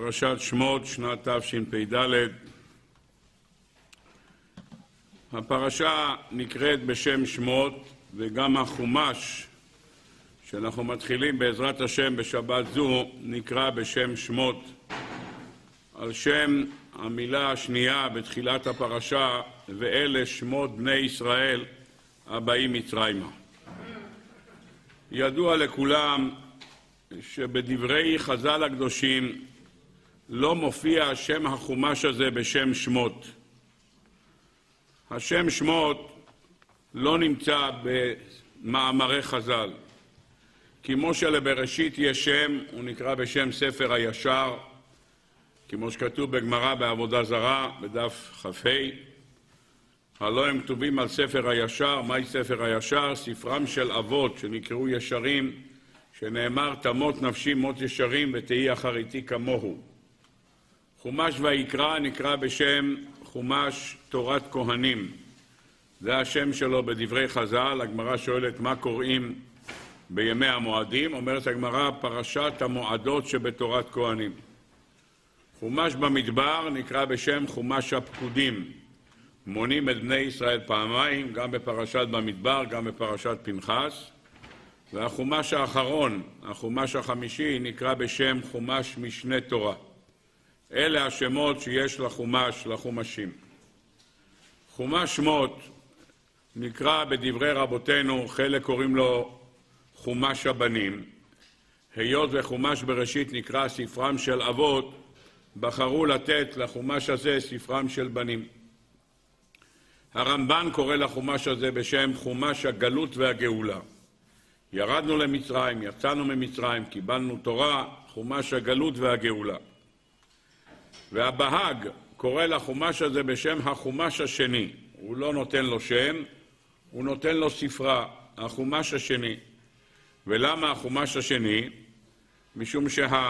פרשת שמות, שנת תשפ"ד. הפרשה נקראת בשם שמות, וגם החומש שאנחנו מתחילים בעזרת השם בשבת זו נקרא בשם שמות, על שם המילה השנייה בתחילת הפרשה, ואלה שמות בני ישראל הבאים מצרימה. ידוע לכולם שבדברי חז"ל הקדושים לא מופיע שם החומש הזה בשם שמות. השם שמות לא נמצא במאמרי חז"ל. כמו שלבראשית יש שם, הוא נקרא בשם ספר הישר, כמו שכתוב בגמרא בעבודה זרה, בדף כ"ה. הלא הם כתובים על ספר הישר. מהי ספר הישר? ספרם של אבות שנקראו ישרים, שנאמר תמות נפשי מות ישרים ותהי אחריתי כמוהו. חומש ויקרא נקרא בשם חומש תורת כהנים. זה השם שלו בדברי חז"ל. הגמרא שואלת מה קוראים בימי המועדים. אומרת הגמרא פרשת המועדות שבתורת כהנים. חומש במדבר נקרא בשם חומש הפקודים. מונים את בני ישראל פעמיים, גם בפרשת במדבר, גם בפרשת פנחס. והחומש האחרון, החומש החמישי, נקרא בשם חומש משנה תורה. אלה השמות שיש לחומשים. חומש שמות נקרא בדברי רבותינו, חלק קוראים לו חומש הבנים. היות וחומש בראשית נקרא ספרם של אבות, בחרו לתת לחומש הזה ספרם של בנים. הרמב"ן קורא לחומש הזה בשם חומש הגלות והגאולה. ירדנו למצרים, יצאנו ממצרים, קיבלנו תורה, חומש הגלות והגאולה. והבהג קורא לחומש הזה בשם החומש השני. הוא לא נותן לו שם, הוא נותן לו ספרה, החומש השני. ולמה החומש השני? משום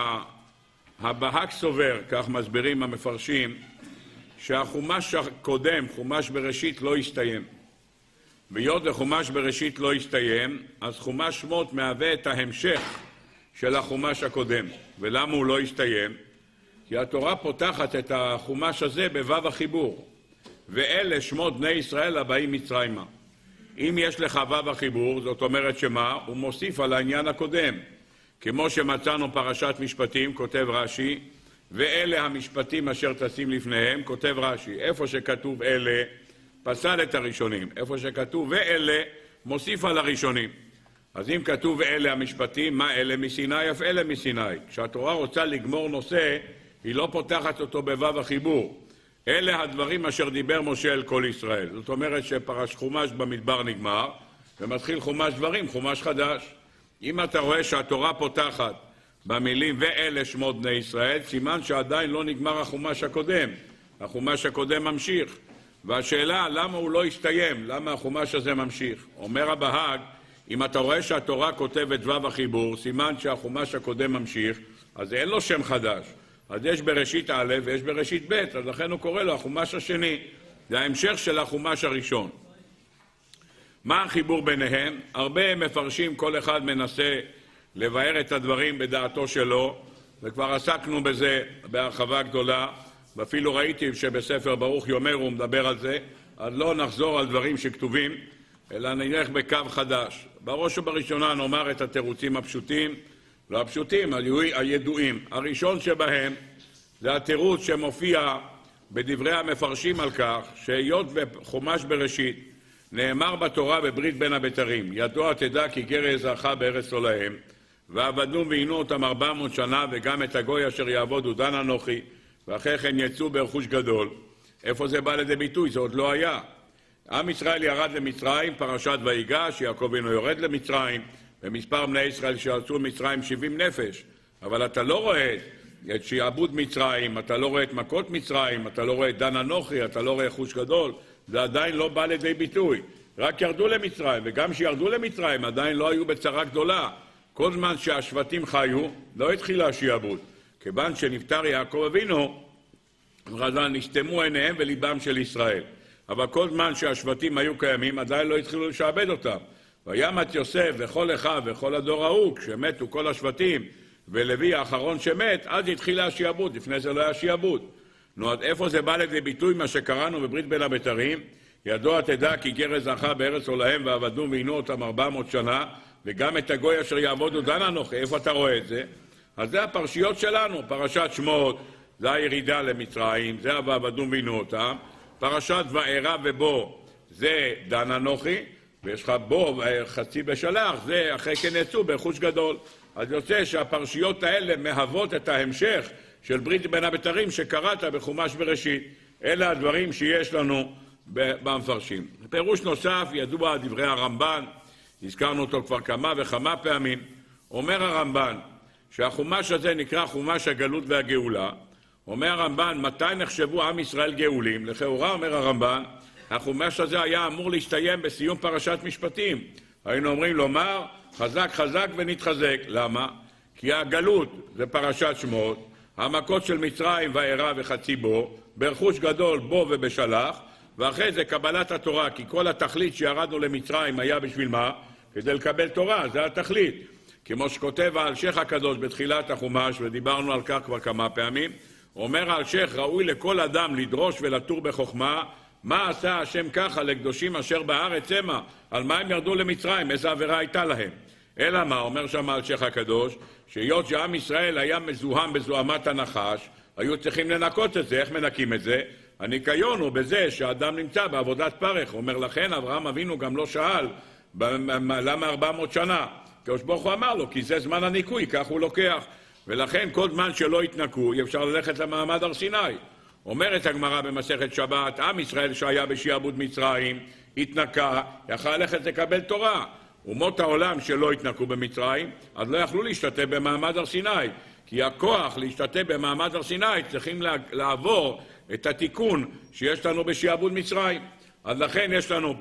שהבהג סובר, כך מסבירים המפרשים, שהחומש הקודם, חומש בראשית, לא הסתיים. והיות וחומש בראשית לא הסתיים, אז חומש שמות מהווה את ההמשך של החומש הקודם. ולמה הוא לא הסתיים? כי התורה פותחת את החומש הזה בו"ב החיבור. ואלה שמות בני ישראל הבאים מצרימה. אם יש לך ו"ב החיבור, זאת אומרת שמה? הוא מוסיף על העניין הקודם. כמו שמצאנו פרשת משפטים, כותב רש"י, ואלה המשפטים אשר תשים לפניהם, כותב רש"י. איפה שכתוב אלה, פסל את הראשונים. איפה שכתוב ואלה, מוסיף על הראשונים. אז אם כתוב ואלה המשפטים, מה אלה מסיני? אף אלה מסיני. כשהתורה רוצה לגמור נושא, היא לא פותחת אותו בו"ב החיבור. אלה הדברים אשר דיבר משה אל כל ישראל. זאת אומרת שפרש חומש במדבר נגמר, ומתחיל חומש דברים, חומש חדש. אם אתה רואה שהתורה פותחת במילים ואלה שמות בני ישראל, סימן שעדיין לא נגמר החומש הקודם. החומש הקודם ממשיך. והשאלה למה הוא לא הסתיים, למה החומש הזה ממשיך. אומר הבהג, אם אתה רואה שהתורה כותבת ו"ב החיבור, סימן שהחומש הקודם ממשיך, אז אין לו שם חדש. אז יש בראשית א' ויש בראשית ב', אז לכן הוא קורא לו החומש השני. זה ההמשך של החומש הראשון. מה החיבור ביניהם? הרבה מפרשים, כל אחד מנסה לבאר את הדברים בדעתו שלו, וכבר עסקנו בזה בהרחבה גדולה, ואפילו ראיתי שבספר ברוך יאמר הוא מדבר על זה, אז לא נחזור על דברים שכתובים, אלא נלך בקו חדש. בראש ובראשונה נאמר את התירוצים הפשוטים, לא הפשוטים, הידועים. הראשון שבהם זה התירוץ שמופיע בדברי המפרשים על כך, שהיות וחומש בראשית נאמר בתורה בברית בין הבתרים, ידוע תדע כי גר זרעך בארץ לא להם, ועבדו ועינו אותם 400 שנה, וגם את הגוי אשר יעבוד הוא דן אנוכי, ואחרי כן יצאו ברכוש גדול. איפה זה בא לידי ביטוי? זה עוד לא היה. עם ישראל ירד למצרים, פרשת ויגש, יעקב אבינו יורד למצרים, ומספר בני ישראל שיצאו מצרים 70 נפש. אבל אתה לא רואה את שיעבוד מצרים, אתה לא רואה את מכות מצרים, אתה לא רואה את דן אנוכי, אתה לא רואה חוש גדול. זה עדיין לא בא לידי ביטוי. רק ירדו למצרים, וגם שירדו למצרים עדיין לא היו בצרה גדולה. כל זמן שהשבטים חיו, לא התחילה השיעבוד. כיוון שנפטר יעקב אבינו, נסתמו עיניהם וליבם של ישראל. אבל כל זמן שהשבטים היו קיימים, עדיין לא התחילו לשעבד אותם. וימת יוסף וכל אחיו וכל הדור ההוא, כשמתו כל השבטים, ולוי האחרון שמת, אז התחיל השיעבוד, לפני זה לא היה שיעבוד. נו, עד איפה זה בא לידי ביטוי מה שקראנו בברית בין הבתרים? ידוע תדע כי גר זכה בארץ עולהם ועבדו ועינו אותם 400 שנה, וגם את הגוי אשר יעבודו דן אנוכי. איפה אתה רואה את זה? אז זה הפרשיות שלנו, פרשת שמות, זה הירידה למצרים, זה ועבדו ועינו אותם, פרשת וארא ובו, זה דן אנוכי, ויש לך בו חצי בשלח, זה אחרי כן יצאו בחוש גדול. אז יוצא שהפרשיות האלה מהוות את ההמשך של ברית בין הבתרים שקראת בחומש בראשית. אלה הדברים שיש לנו במפרשים. פירוש נוסף, ידוע דברי הרמב"ן, הזכרנו אותו כבר כמה וכמה פעמים. אומר הרמב"ן שהחומש הזה נקרא חומש הגלות והגאולה. אומר הרמב"ן, מתי נחשבו עם ישראל גאולים? לכאורה אומר הרמב"ן, החומש הזה היה אמור להסתיים בסיום פרשת משפטים. היינו אומרים לומר, חזק חזק ונתחזק. למה? כי הגלות זה פרשת שמות, המכות של מצרים וארא וחצי בו, ברכוש גדול בו ובשלח, ואחרי זה קבלת התורה, כי כל התכלית שירדנו למצרים היה בשביל מה? כדי לקבל תורה, זה התכלית. כמו שכותב האלשיך הקדוש בתחילת החומש, ודיברנו על כך כבר כמה פעמים, אומר האלשיך, ראוי לכל אדם לדרוש ולתור בחוכמה, מה עשה השם ככה לקדושים אשר בארץ המה? על מה הם ירדו למצרים? איזה עבירה הייתה להם? אלא מה? אומר שם האלשיך הקדוש, שהיות שעם ישראל היה מזוהם בזוהמת הנחש, היו צריכים לנקות את זה. איך מנקים את זה? הניקיון הוא בזה שהאדם נמצא בעבודת פרך. אומר לכן אברהם אבינו גם לא שאל למה 400 שנה. הקדוש ברוך הוא אמר לו, כי זה זמן הניקוי, כך הוא לוקח. ולכן כל זמן שלא התנקו, אי אפשר ללכת למעמד הר סיני. אומרת הגמרא במסכת שבת, עם ישראל שהיה בשיעבוד מצרים, התנקה, יכל ללכת לקבל תורה. אומות העולם שלא התנקו במצרים, אז לא יכלו להשתתף במעמד הר סיני. כי הכוח להשתתף במעמד הר סיני צריכים לעבור את התיקון שיש לנו בשיעבוד מצרים. אז לכן יש לנו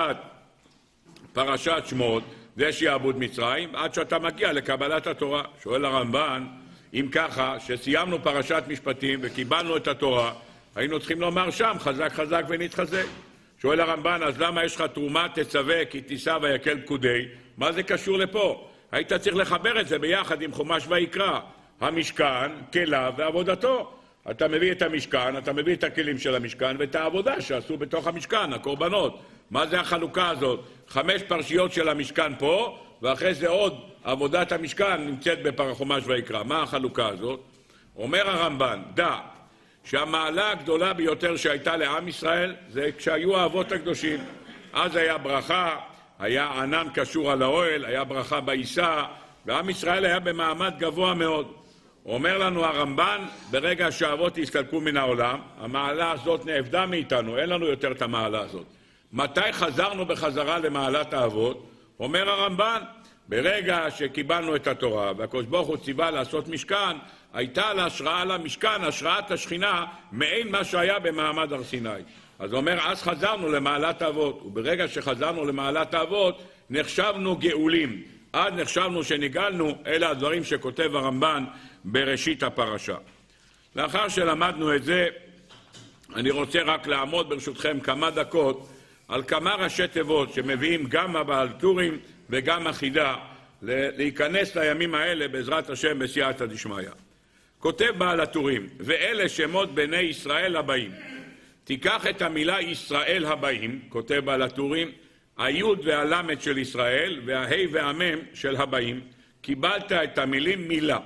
פרשת שמות, זה שיעבוד מצרים, עד שאתה מגיע לקבלת התורה. שואל הרמב"ן, אם ככה, שסיימנו פרשת משפטים וקיבלנו את התורה, היינו צריכים לומר שם, חזק חזק ונתחזק. שואל הרמב"ן, אז למה יש לך תרומה תצווה כי תישא ויקל פקודי? מה זה קשור לפה? היית צריך לחבר את זה ביחד עם חומש ויקרא. המשכן, כליו ועבודתו. אתה מביא את המשכן, אתה מביא את הכלים של המשכן ואת העבודה שעשו בתוך המשכן, הקורבנות. מה זה החלוקה הזאת? 5 פרשיות של המשכן פה, ואחרי זה עוד עבודת המשכן נמצאת בחומש ויקרא. מה החלוקה הזאת? אומר הרמב"ן, דע שהמעלה הגדולה ביותר שהייתה לעם ישראל זה כשהיו האבות הקדושים. אז היה ברכה, היה ענן קשור על האוהל, היה ברכה בעיסה, ועם ישראל היה במעמד גבוה מאוד. אומר לנו הרמב"ן, ברגע שהאבות הסתלקו מן העולם, המעלה הזאת נאבדה מאיתנו, אין לנו יותר את המעלה הזאת. מתי חזרנו בחזרה למעלת האבות? אומר הרמב"ן, ברגע שקיבלנו את התורה והקדוש ברוך הוא ציווה לעשות משכן, הייתה להשראה למשכן, השראת השכינה, מעין מה שהיה במעמד הר סיני. אז אומר, אז חזרנו למעלת האבות, וברגע שחזרנו למעלת האבות, נחשבנו גאולים. עד נחשבנו שנגאלנו, אלה הדברים שכותב הרמב"ן בראשית הפרשה. לאחר שלמדנו את זה, אני רוצה רק לעמוד ברשותכם כמה דקות על כמה ראשי תיבות שמביאים גם הבעל טורים וגם החידה להיכנס לימים האלה בעזרת השם בסייעתא דשמיא. כותב בעל הטורים, ואלה שמות בני ישראל הבאים. תיקח את המילה ישראל הבאים, כותב בעל הטורים, היוד והלמד של ישראל וההי והמם של הבאים, קיבלת את המילים מילה.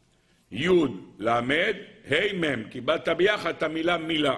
יוד, למד, הי מם, קיבלת ביחד את המילה מילה.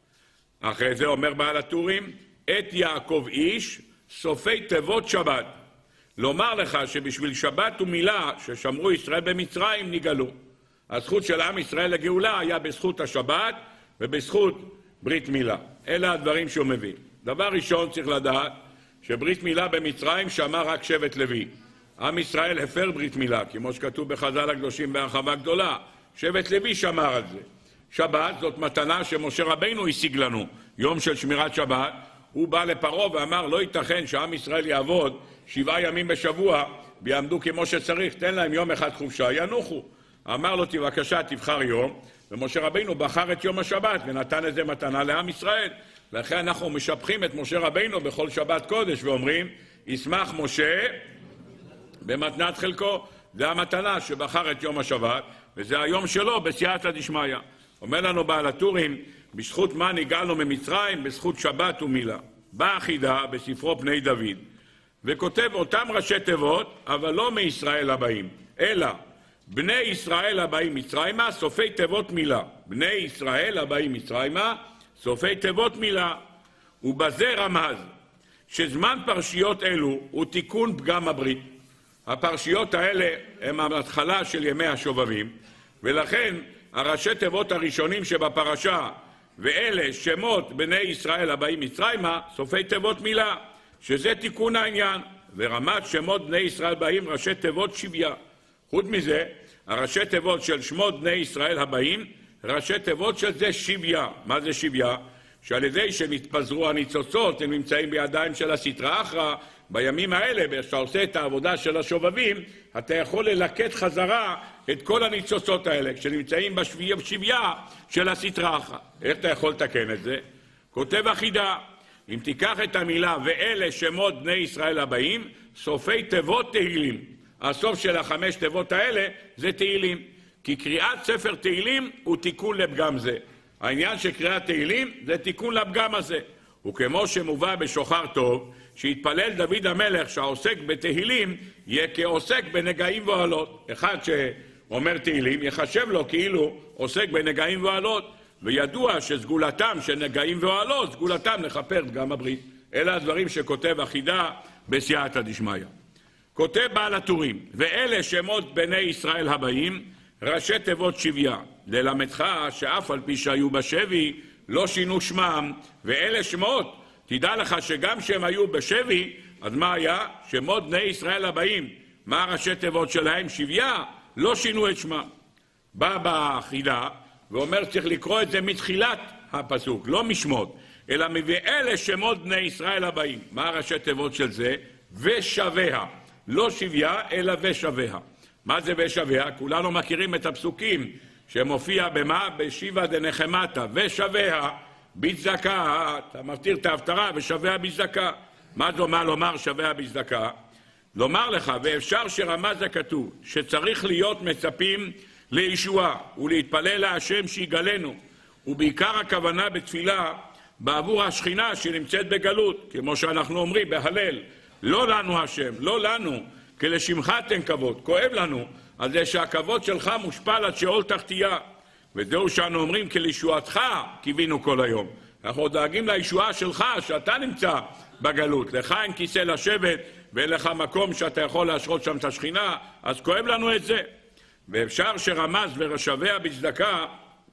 אחרי זה אומר בעל הטורים, את יעקב איש, סופי תיבות שבת. לומר לך שבשביל שבת ומילה ששמרו ישראל במצרים נגאלו. הזכות של עם ישראל לגאולה היה בזכות השבת ובזכות ברית מילה. אלה הדברים שהוא מביא. דבר ראשון צריך לדעת שברית מילה במצרים שמר רק שבט לוי. עם ישראל הפר ברית מילה, כמו שכתוב בחז"ל הקדושים בהרחבה גדולה. שבט לוי שמר על זה. שבת זאת מתנה שמשה רבינו השיג לנו. יום של שמירת שבת, הוא בא לפרעה ואמר, לא ייתכן שעם ישראל יעבוד 7 ימים בשבוע ויעמדו כמו שצריך, תן להם יום אחד חופשה, ינוחו. אמר לו, בבקשה, תבחר יום, ומשה רבינו בחר את יום השבת ונתן איזה מתנה לעם ישראל. לכן אנחנו משבחים את משה רבינו בכל שבת קודש ואומרים, ישמח משה במתנת חלקו. זה המתנה שבחר את יום השבת, וזה היום שלו בסייעתא דשמיא. אומר לנו בעל הטורים, בזכות מה נגאלנו ממצרים? בזכות שבת ומילה. באה החידה בספרו פני דוד, וכותב אותם ראשי תיבות, אבל לא מישראל הבאים, אלא בני ישראל הבאים מצרימה, סופי תיבות מילה. בני ישראל הבאים מצרימה, סופי תיבות מילה. ובזה רמז שזמן פרשיות אלו הוא תיקון פגם הברית. הפרשיות האלה הם ההתחלה של ימי השובבים, ולכן הראשי תיבות הראשונים שבפרשה, ואלה שמות בני ישראל הבאים מצרימה, סופי תיבות מילה, שזה תיקון העניין. ורמת שמות בני ישראל באים ראשי תיבות שוויה. חוץ מזה, הראשי תיבות של שמות בני ישראל הבאים, ראשי תיבות של זה שוויה. מה זה שוויה? שעל ידי שנתפזרו הניצוצות, הם נמצאים בידיים של הסטרא אחרא. בימים האלה, כשאתה עושה את העבודה של השובבים, אתה יכול ללקט חזרה את כל הניצוצות האלה, כשנמצאים בשוויה של הסטרא אחרא. איך אתה יכול לתקן את זה? כותב החידה, אם תיקח את המילה ואלה שמות בני ישראל הבאים, סופי תיבות תהילים. הסוף של 5 תיבות האלה זה תהילים. כי קריאת ספר תהילים הוא תיקון לפגם זה. העניין של קריאת תהילים זה תיקון לפגם הזה. וכמו שמובא בשוחר טוב, שהתפלל דוד המלך שהעוסק בתהילים יהיה כעוסק בנגעים ואוהלות. אחד שאומר תהילים יחשב לו כאילו עוסק בנגעים ואוהלות. וידוע שסגולתם של נגעים ואוהלות, סגולתם לכפר פגם הברית. אלה הדברים שכותב החידה בסייעתא דשמיא. כותב בעל הטורים, ואלה שמות בני ישראל הבאים, ראשי תיבות שוויה. ללמדך שאף על פי שהיו בשבי, לא שינו שמם, ואלה שמות, תדע לך שגם שהם היו בשבי, אז מה היה? שמות בני ישראל הבאים, מה ראשי תיבות שלהם? שוויה, לא שינו את שמם. בא בחידה, ואומר צריך לקרוא את זה מתחילת הפסוק, לא משמות, אלא מבאלה שמות בני ישראל הבאים. מה ראשי תיבות של זה? ושוויה. לא שוויה, אלא ושוויה. מה זה ושוויה? כולנו מכירים את הפסוקים שמופיע במה? בשיבה דנחמתה, ושוויה בצדקה. אתה מפטיר את ההפטרה ושוויה בצדקה. מה זה אומר לומר שוויה בצדקה? לומר לך, ואפשר שרמז הכתוב, שצריך להיות מצפים לישועה ולהתפלל להשם שיגלנו, ובעיקר הכוונה בתפילה בעבור השכינה שנמצאת בגלות, כמו שאנחנו אומרים בהלל, לא לנו השם, לא לנו, כי לשמך תן כבוד. כואב לנו על זה שהכבוד שלך מושפל עד שאול תחתיה, וזהו שאנו אומרים כי לישועתך קיווינו כל היום. אנחנו דואגים לישועה שלך שאתה נמצא בגלות, לך אין כיסא לשבת ואין לך מקום שאתה יכול להשרות שם את השכינה, אז כואב לנו את זה. ואפשר שרמז ורשביה בצדקה,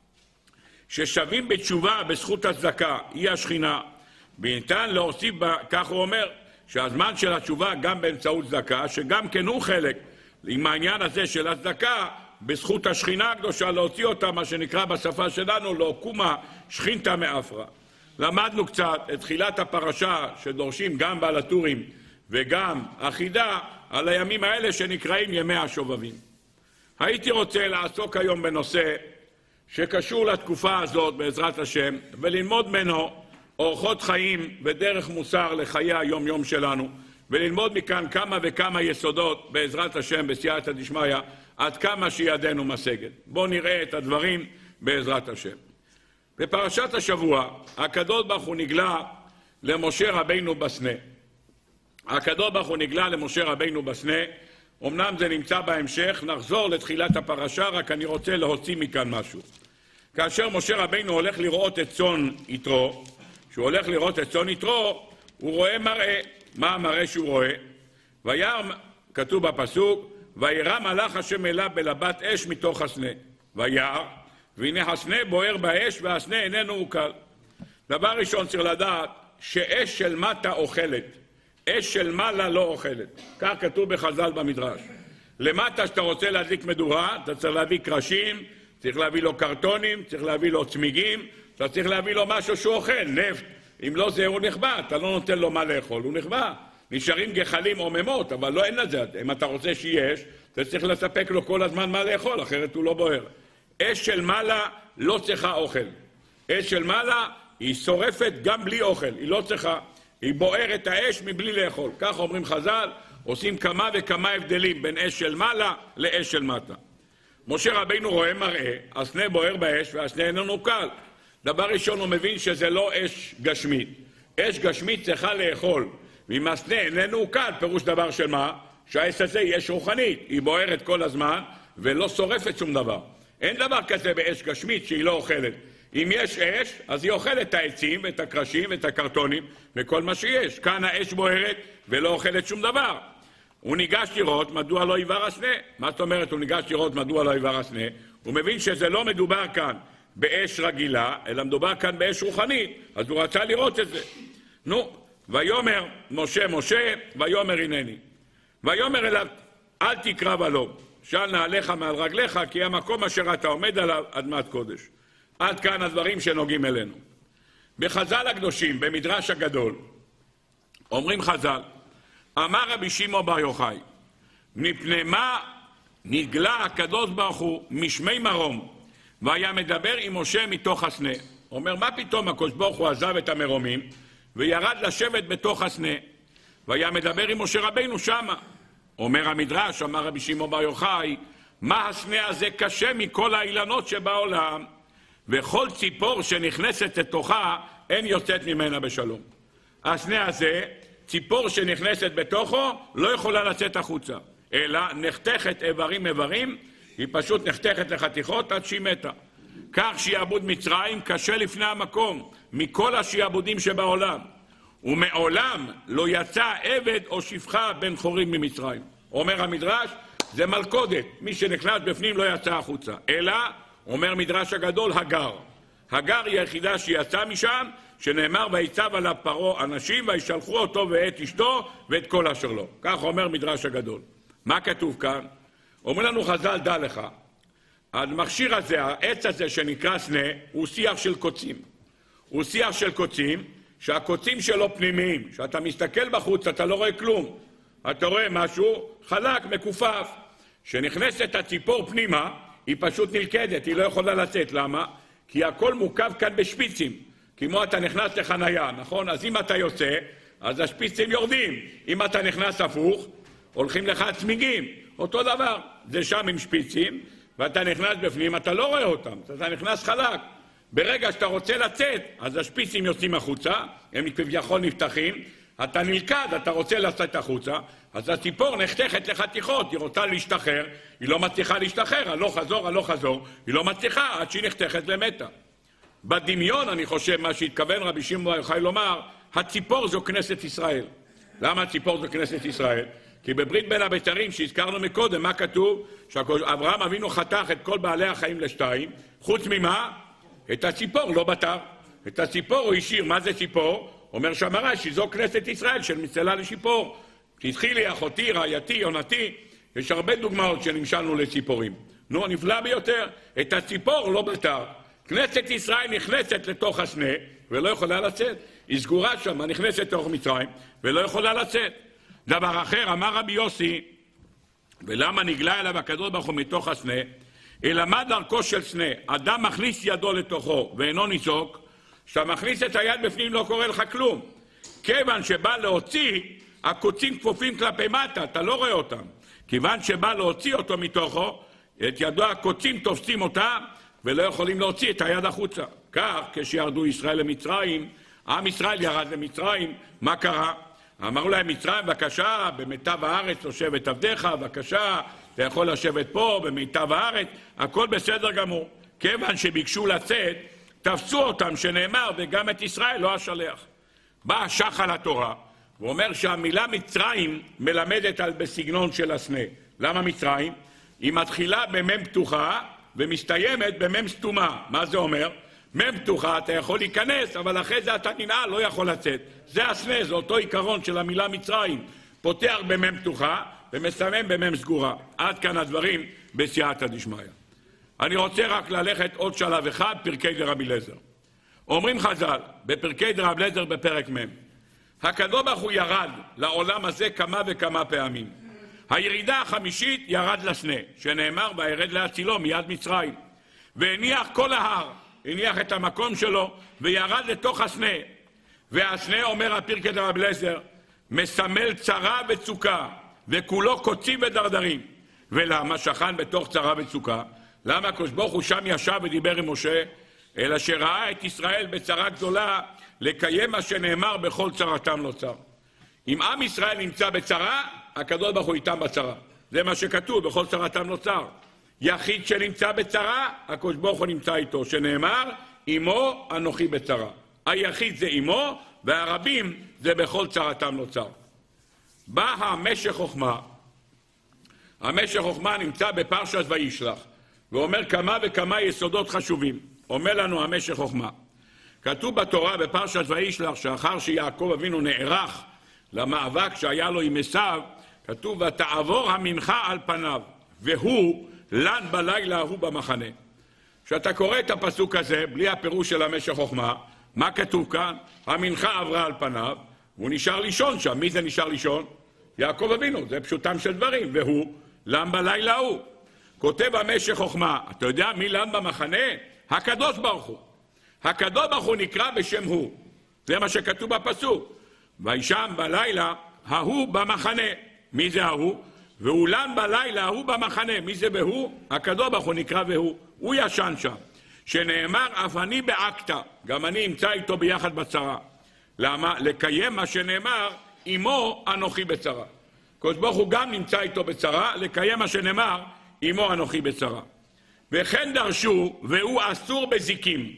ששווים בתשובה בזכות הצדקה, היא השכינה. וניתן להוסיף בה, כך הוא אומר, שהזמן של התשובה גם באמצעות צדקה, שגם כן הוא חלק עם העניין הזה של הצדקה, בזכות השכינה הקדושה, להוציא אותה, מה שנקרא בשפה שלנו, לא קומה שכינתה מאפרה. למדנו קצת את תחילת הפרשה שדורשים גם בעל הטורים וגם החידה על הימים האלה שנקראים ימי השובבים. הייתי רוצה לעסוק היום בנושא שקשור לתקופה הזאת בעזרת השם, וללמוד ממנו אורחות חיים ודרך מוסר לחיי היום יום שלנו, וללמוד מכאן כמה וכמה יסודות בעזרת השם בסייעתא דשמיא, עד כמה שידנו משגת. בואו נראה את הדברים בעזרת השם. בפרשת השבוע הקדוש ברוך הוא נגלה למשה רבינו בסנה. הקדוש ברוך הוא נגלה למשה רבינו בסנה. אמנם זה נמצא בהמשך, נחזור לתחילת הפרשה, רק אני רוצה להוציא מכאן משהו. כאשר משה רבינו הולך לראות את צאן יתרו, כשהוא הולך לראות את צאן יתרו, הוא רואה מראה. מה המראה שהוא רואה? וירא, כתוב בפסוק, וירא מלאך השם אליו בלבת אש מתוך הסנה. וירא, והנה הסנה בוער באש והסנה איננו אוכל. דבר ראשון צריך לדעת שאש של מטה אוכלת, אש של מעלה לא אוכלת. כך כתוב בחז"ל במדרש. למטה שאתה רוצה להדליק מדורה, אתה צריך להביא קרשים, צריך להביא לו קרטונים, צריך להביא לו צמיגים, אתה צריך להביא לו משהו שהוא אוכל, נפט. אם לא זה הוא נכבה, אתה לא נותן לו מה לאכול, הוא נכבה. נשארים גחלים או ממות, אבל לא אין לזה. אם אתה רוצה שיש, אתה צריך לספק לו כל הזמן מה לאכול, אחרת הוא לא בוער. אש של מעלה לא צריכה אוכל. אש של מעלה היא שורפת גם בלי אוכל, היא לא צריכה. היא בוערת האש מבלי לאכול. כך אומרים חז"ל, עושים כמה וכמה הבדלים בין אש של מעלה לאש של מטה. משה רבינו רואה מראה, הסנה בוער באש והסנה איננו קל. דבר ראשון הוא מבין שזה לא אש גשמית. אש גשמית צריכה לאכול, ואם הסנה איננו קל, פירוש דבר של מה? שהאש הזה היא אש רוחנית, היא בוערת כל הזמן ולא שורפת שום דבר. אין דבר כזה באש גשמית שהיא לא אוכלת. אם יש אש, אז היא אוכלת את העצים ואת הקרשים ואת הקרטונים וכל מה שיש. כאן האש בוערת ולא אוכלת שום דבר. הוא ניגש לראות מדוע לא עיוור הסנה. מה זאת אומרת הוא ניגש לראות מדוע לא עיוור הסנה? הוא מבין שזה לא מדובר כאן באש רגילה, אלא מדובר כאן באש רוחנית, אז הוא רצה לראות את זה. נו, ויאמר משה משה, ויאמר הנני. ויאמר אליו, אל תקרב עליו, של נעליך מעל רגליך, כי המקום אשר אתה עומד עליו אדמת קודש. עד כאן הדברים שנוגעים אלינו. בחז"ל הקדושים, במדרש הגדול, אומרים חז"ל, אמר רבי שמעון בר יוחאי, מפני מה נגלה הקדוש ברוך הוא משמי מרום, והיה מדבר עם משה מתוך הסנה. אומר, מה פתאום הקדוש ברוך הוא עזב את המרומים, וירד לשבת בתוך הסנה, והיה מדבר עם משה רבינו שמה. אומר המדרש, אמר רבי שמעון בר יוחאי, מה הסנה הזה קשה מכל האילנות שבעולם, וכל ציפור שנכנסת לתוכה, אין יוצאת ממנה בשלום. הסנה הזה, ציפור שנכנסת בתוכו, לא יכולה לצאת החוצה, אלא נחתכת איברים, היא פשוט נחתכת לחתיכות עד שהיא מתה. כך שיעבוד מצרים קשה לפני המקום, מכל השיעבודים שבעולם. ומעולם לא יצא עבד או שפחה בן חורים ממצרים. אומר המדרש, זה מלכודת, מי שנכנס בפנים לא יצא החוצה. אלא, אומר מדרש הגדול, הגר. הגר היא היחידה שיצא משם, שנאמר ויצב עליו פרעה אנשים, וישלחו אותו ואת אשתו ואת כל אשר לו. כך אומר מדרש הגדול. מה כתוב כאן? אומר לנו חז"ל, דע לך, המכשיר הזה, העץ הזה שנקרא סנה, הוא שיח של קוצים. הוא שיח של קוצים, שהקוצים שלו פנימיים. כשאתה מסתכל בחוץ, אתה לא רואה כלום. אתה רואה משהו חלק, מקופף. כשנכנסת הציפור פנימה, היא פשוט נלכדת, היא לא יכולה לצאת. למה? כי הכל מוקף כאן בשפיצים. כמו אתה נכנס לחנייה, נכון? אז אם אתה יוצא, אז השפיצים יורדים. אם אתה נכנס הפוך, הולכים לך צמיגים. אותו דבר, זה שם עם שפיצים, ואתה נכנס בפנים, אתה לא רואה אותם, אתה נכנס חלק. ברגע שאתה רוצה לצאת, אז השפיצים יוצאים החוצה, הם כביכול נפתחים, אתה נלכד, אתה רוצה לצאת החוצה, אז הציפור נחתכת לחתיכות, היא רוצה להשתחרר, היא לא מצליחה להשתחרר, הלוך חזור, היא לא מצליחה עד שהיא נחתכת למתה. בדמיון, אני חושב, מה שהתכוון רבי שמעון בר יוחאי לומר, הציפור זו כנסת ישראל. למה הציפור זו כנסת ישראל? כי בברית בין הבתרים שהזכרנו מקודם, מה כתוב? שאברהם אבינו חתך את כל בעלי החיים לשתיים, חוץ ממה? את הציפור, לא בתר. את הציפור הוא השאיר. מה זה ציפור? אומר שמרה שזו כנסת ישראל של מצלה לשיפור. תתחילי אחותי, רעייתי, יונתי, יש הרבה דוגמאות שנמשלנו לציפורים. נו, נפלא ביותר. את הציפור לא בתר. כנסת ישראל נכנסת לתוך הסנה ולא יכולה לצאת. היא סגורה שם, נכנסת לתוך מצרים ולא יכולה לצאת. דבר אחר, אמר רבי יוסי, ולמה נגלה אליו הקדוש ברוך הוא מתוך הסנה? אלא מה דרכו של סנה? אדם מכניס ידו לתוכו ואינו ניזוק, כשאתה מכניס את היד בפנים לא קורה לך כלום. כיוון שבא להוציא, הקוצים כפופים כלפי מטה, אתה לא רואה אותם. כיוון שבא להוציא אותו מתוכו, את ידו הקוצים תופסים אותה ולא יכולים להוציא את היד החוצה. כך, כשירדו ישראל למצרים, עם ישראל ירד למצרים, מה קרה? אמרו להם מצרים, בבקשה, במיטב הארץ יושב את עבדיך, בבקשה, אתה יכול לשבת פה, במיטב הארץ, הכל בסדר גמור. כיוון שביקשו לצאת, תפסו אותם שנאמר, וגם את ישראל לא השלח. בא שחל התורה, ואומר שהמילה מצרים מלמדת על בסגנון של הסנה. למה מצרים? היא מתחילה במם פתוחה, ומסתיימת במם סתומה. מה זה אומר? מם פתוחה, אתה יכול להיכנס, אבל אחרי זה אתה ננעל, לא יכול לצאת. זה הסנה, זה אותו עיקרון של המילה מצרים. פותח במם פתוחה, ומסיים במם סגורה. עד כאן הדברים בסייעתא דשמיא. אני רוצה רק ללכת עוד שלב אחד, פרקי דרבי אליעזר. אומרים חז"ל, בפרקי דרבי אליעזר בפרק מ', הקדוש ברוך הוא ירד לעולם הזה כמה וכמה פעמים. הירידה החמישית ירד לסנה, שנאמר וירד להצילו מיד מצרים. והניח כל ההר, הניח את המקום שלו, וירד לתוך הסנה. והסנה, אומר הפרקי דרבי אליעזר, מסמל צרה וצוקה. וכולו קוצים ודרדרים. ולמה? שכן בתוך צרה וצוקה. למה? הקדוש ברוך הוא שם ישב ודיבר עם משה, אלא שראה את ישראל בצרה גדולה, לקיים מה שנאמר בכל צרתם לא צר. אם עם ישראל נמצא בצרה, הקדוש ברוך הוא איתם בצרה. זה מה שכתוב, בכל צרתם לא צר. יחיד שנמצא בצרה, הקדוש ברוך הוא נמצא איתו, שנאמר, עמו אנוכי בצרה. היחיד זה עמו, והרבים זה בכל צרתם לא צר. בא המשך חוכמה. המשך חוכמה נמצא בפרשת וישלח, ואומר כמה וכמה יסודות חשובים. אומר לנו המשך חוכמה. כתוב בתורה בפרשת וישלח, שאחר שיעקב אבינו נערך למאבק שהיה לו עם עשיו, כתוב ותעבור המנחה על פניו, והוא לן בלילה ההוא במחנה. כשאתה קורא את הפסוק הזה, בלי הפירוש של המשך חוכמה, מה כתוב כאן? המנחה עברה על פניו, והוא נשאר לישון שם. מי זה נשאר לישון? יעקב אבינו, זה פשוטם של דברים, והוא לן בלילה ההוא. כותב המשך חוכמה, אתה יודע מי לן במחנה? הקדוש ברוך הוא. הקדוש ברוך הוא נקרא בשם הוא. זה מה שכתוב בפסוק. וישם בלילה ההוא במחנה. מי זה ההוא? והוא לן בלילה ההוא במחנה. מי זה בהוא? הקדוש ברוך הוא נקרא והוא. הוא ישן שם. שנאמר אף אני בעקתה. גם אני אמצא איתו ביחד בצרה. למה? לקיים מה שנאמר עמו אנוכי בצרה. הקדוש ברוך הוא גם נמצא איתו בצרה, לקיים מה שנאמר עמו אנוכי בצרה. וכן דרשו והוא אסור בזיקים.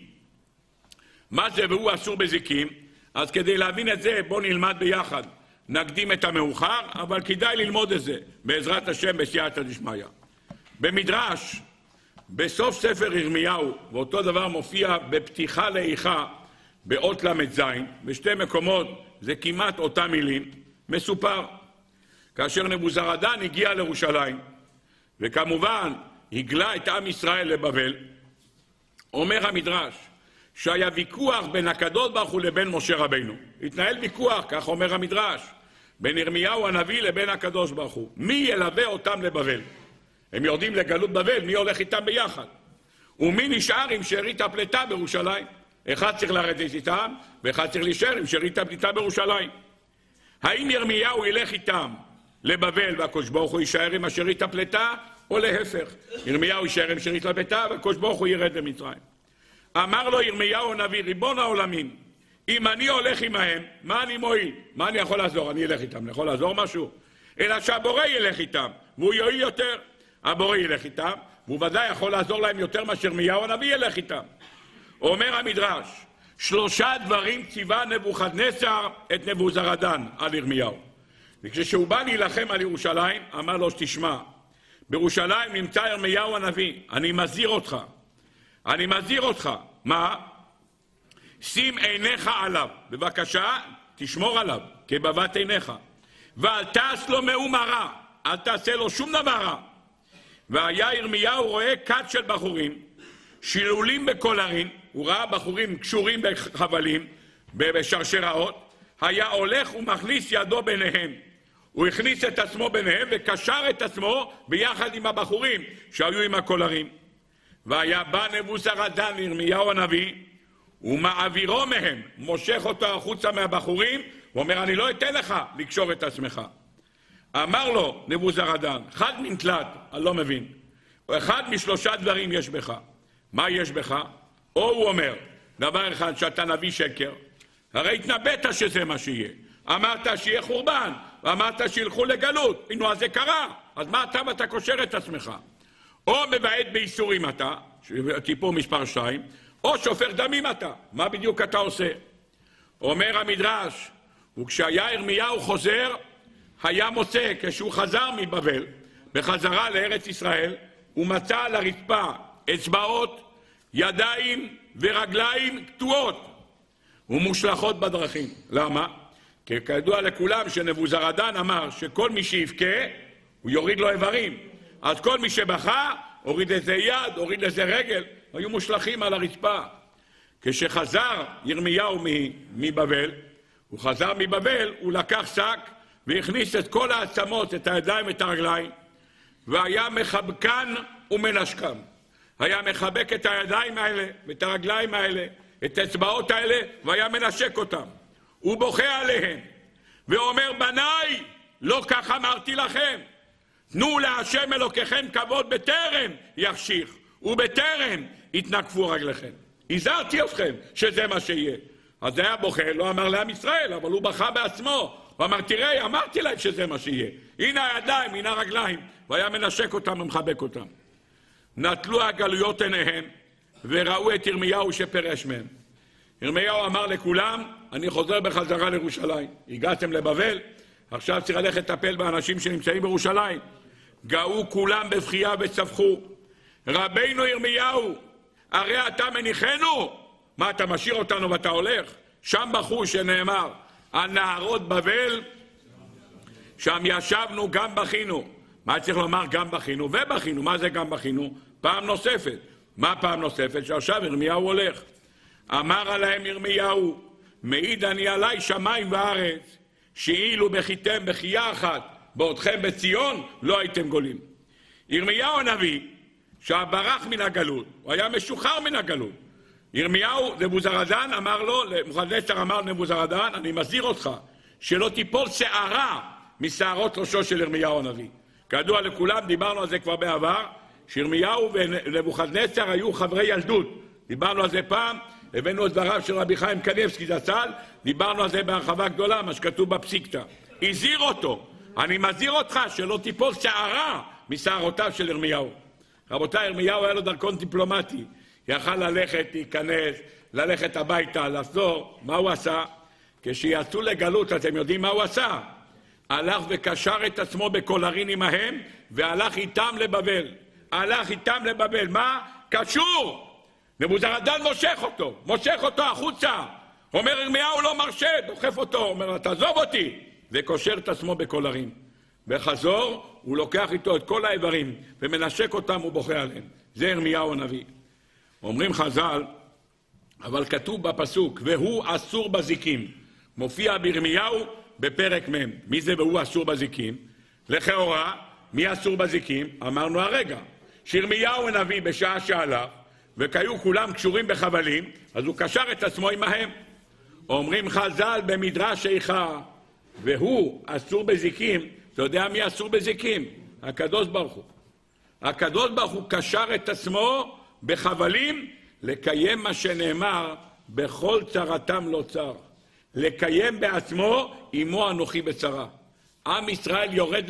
מה זה והוא אסור בזיקים? אז כדי להבין את זה בוא נלמד ביחד. נקדים את המאוחר, אבל כדאי ללמוד את זה בעזרת השם בסייעתא דשמיא. במדרש בסוף ספר ירמיהו, ואותו דבר מופיע בפתיחה לאיכה באות ל"ז, בשתי מקומות זה כמעט אותם מילים, מסופר כאשר נבוזראדן הגיע לירושלים וכמובן הגלה את עם ישראל לבבל. אומר המדרש שהיה ויכוח בין הקדוש ברוך הוא לבין משה רבינו. התנהל ויכוח, כך אומר המדרש, בין ירמיהו הנביא לבין הקדוש ברוך הוא. מי ילווה אותם לבבל? הם יורדים לגלות בבל, מי הולך איתם ביחד? ומי נשאר עם שארית הפליטה בירושלים? אחד צריך לרדת איתם, ואחד צריך להישאר עם שארית הפליטה בירושלים. האם ירמיהו ילך איתם לבבל והקדוש ברוך הוא יישאר עם שארית הפליטה, או להפך? ירמיהו יישאר עם שארית הפליטה והקדוש ברוך הוא ירד למצרים. אמר לו ירמיהו הנביא, ריבון העולמים, אם אני הולך עמהם, מה אני מועיל? מה אני יכול לעזור? אני אלך איתם, אני יכול לעזור משהו? אלא שהבורא ילך איתם, והוא יועיל יותר. הבורא ילך איתם, והוא ודאי יכול לעזור להם יותר מאשר ירמיהו הנביא ילך איתם. אומר המדרש, 3 דברים ציווה נבוכדנצר את נבוזראדן על ירמיהו. וכשהוא בא להילחם על ירושלים, אמר לו, תשמע, בירושלים נמצא ירמיהו הנביא, אני מזהיר אותך. אני מזהיר אותך. מה? שים עיניך עליו. בבקשה, תשמור עליו, כבבת עיניך. ואל תעש לו מאומה רע. אל תעשה לו שום דבר רע. והיה ירמיהו רואה כת של בחורים, שילולים בקולרים, הוא ראה בחורים קשורים בחבלים, בשרשראות, היה הולך ומכניס ידו ביניהם. הוא הכניס את עצמו ביניהם וקשר את עצמו ביחד עם הבחורים שהיו עם הקולרים. והיה בא נבוזראדן ירמיהו הנביא ומעבירו מהם, מושך אותו החוצה מהבחורים ואומר, אני לא אתן לך לקשור את עצמך. אמר לו נבוזראדן, אחד מן תלת, אני לא מבין, אחד מ3 דברים יש בך. מה יש בך? או הוא אומר, דבר אחד, שאתה נביא שקר, הרי התנבאת שזה מה שיהיה. אמרת שיהיה חורבן, ואמרת שילכו לגלות, הנה אז זה קרה, אז מה אתה ואתה קושר את עצמך? או מבעט בייסורים אתה, טיפור מספר 2, או שופך דמים אתה. מה בדיוק אתה עושה? אומר המדרש, וכשהיה ירמיהו חוזר, היה מוצא, כשהוא חזר מבבל, בחזרה לארץ ישראל, הוא מצא על הרצפה אצבעות, ידיים ורגליים קטועות ומושלכות בדרכים. למה? כי כידוע לכולם שנבוזראדן אמר שכל מי שיבכה, הוא יוריד לו איברים. אז כל מי שבכה, הוריד איזה יד, הוריד איזה רגל, היו מושלכים על הרצפה. כשחזר ירמיהו מבבל, הוא חזר מבבל, הוא לקח שק והכניס את כל העצמות, את הידיים, את הרגליים, והיה מחבקן ומנשקם. היה מחבק את הידיים האלה, את הרגליים האלה, את האצבעות האלה, והיה מנשק אותם. הוא בוכה עליהם, ואומר, בניי, לא כך אמרתי לכם. תנו להשם אלוקיכם כבוד בטרם יחשיך, ובטרם יתנקפו רגליכם. הזהרתי אתכם שזה מה שיהיה. אז זה היה בוכה, לא אמר לעם ישראל, אבל הוא בכה בעצמו. הוא אמר, תראה, אמרתי להם שזה מה שיהיה. הנה הידיים, הנה הרגליים. והיה מנשק אותם ומחבק אותם. נטלו הגלויות עיניהם, וראו את ירמיהו שפרש מהם. ירמיהו אמר לכולם, אני חוזר בחזרה לירושלים. הגעתם לבבל, עכשיו צריך ללכת לטפל באנשים שנמצאים בירושלים. גאו כולם בבכייה וצווחו. רבינו ירמיהו, הרי אתה מניחנו? מה, אתה משאיר אותנו ואתה הולך? שם בחו שנאמר, על נהרות בבל, שם ישבנו גם בכינו. מה צריך לומר גם בכינו ובכינו? מה זה גם בכינו? פעם נוספת. מה פעם נוספת? שעכשיו ירמיהו הולך. אמר עליהם ירמיהו, מעיד אני עלי שמיים וארץ, שאילו בכיתם בחייה אחת, בעודכם בציון, לא הייתם גולים. ירמיהו הנביא, שברח מן הגלות, הוא היה משוחרר מן הגלות. ירמיהו, נבוזראדן אמר לו, נבוכדנצר אמר לנבוזראדן, אני מזהיר אותך, שלא תיפול שערה משערות ראשו של ירמיהו הנביא. כידוע לכולם, דיברנו על זה כבר בעבר, שירמיהו ונבוכדנצר היו חברי ילדות. דיברנו על זה פעם, הבאנו את דבריו של רבי חיים קניבסקי זצ"ל, דיברנו על זה בהרחבה גדולה, מה שכתוב בפסיקתא. הזהיר אותו, אני מזהיר אותך שלא תיפול שערה משערותיו של ירמיהו. רבותיי, ירמיהו היה לו דרכון דיפלומטי, יכל ללכת, להיכנס, ללכת הביתה, לחזור. מה הוא עשה? כשיצאו לגלות, אתם יודעים מה הוא עשה? הלך וקשר את עצמו בקולרין עמהם, והלך איתם לבבל. הלך איתם לבבל. מה? קשור! נבוזראדן מושך אותו החוצה. אומר ירמיהו לא מרשה, דוחף אותו, אומר תעזוב אותי, וקושר את עצמו בקולרין. בחזור הוא לוקח איתו את כל האיברים ומנשק אותם ובוכה עליהם. זה ירמיהו הנביא. אומרים חז"ל, אבל כתוב בפסוק, והוא אסור בזיקים. מופיע בירמיהו בפרק מ'. מי זה והוא אסור בזיקים? לכאורה, מי אסור בזיקים? אמרנו הרגע. שירמיהו הנביא בשעה שהלך, וכיו כולם קשורים בחבלים, אז הוא קשר את עצמו עמהם. אומרים חז"ל במדרש איכה, והוא אסור בזיקים. אתה יודע מי אסור בזיקים? הקדוש ברוך הוא. הקדוש ברוך הוא קשר את עצמו בחבלים, לקיים מה שנאמר, בכל צרתם לא צר. לקיים בעצמו, עמו אנוכי בצרה. עם ישראל יורד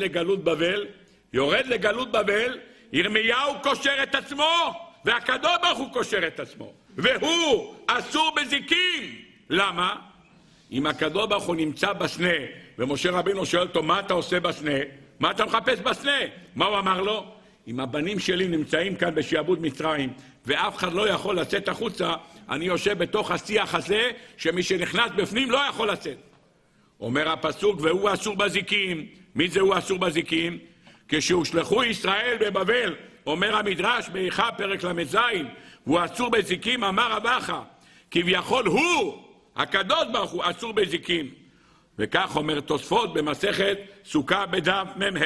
לגלות בבל, ירמיהו קושר את עצמו, והקדוש ברוך הוא קושר את עצמו. והוא אסור בזיקים. למה? אם הקדוש ברוך הוא נמצא בסנה, ומשה רבינו שואל אותו, מה אתה עושה בסנה? מה אתה מחפש בסנה? מה הוא אמר לו? אם הבנים שלי נמצאים כאן בשעבוד מצרים, ואף אחד לא יכול לצאת החוצה, אני יושב בתוך השיח הזה, שמי שנכנס בפנים לא יכול לצאת. אומר הפסוק, והוא אסור בזיקים. מי זה הוא אסור בזיקים? כשהושלחו ישראל בבבל, אומר המדרש באיכה פרק ל"ז, הוא אסור בזיקים, אמר רבחה, כביכול הוא, הקדוש ברוך הוא, אסור בזיקים. וכך אומר תוספות במסכת סוכה בדף מ"ה.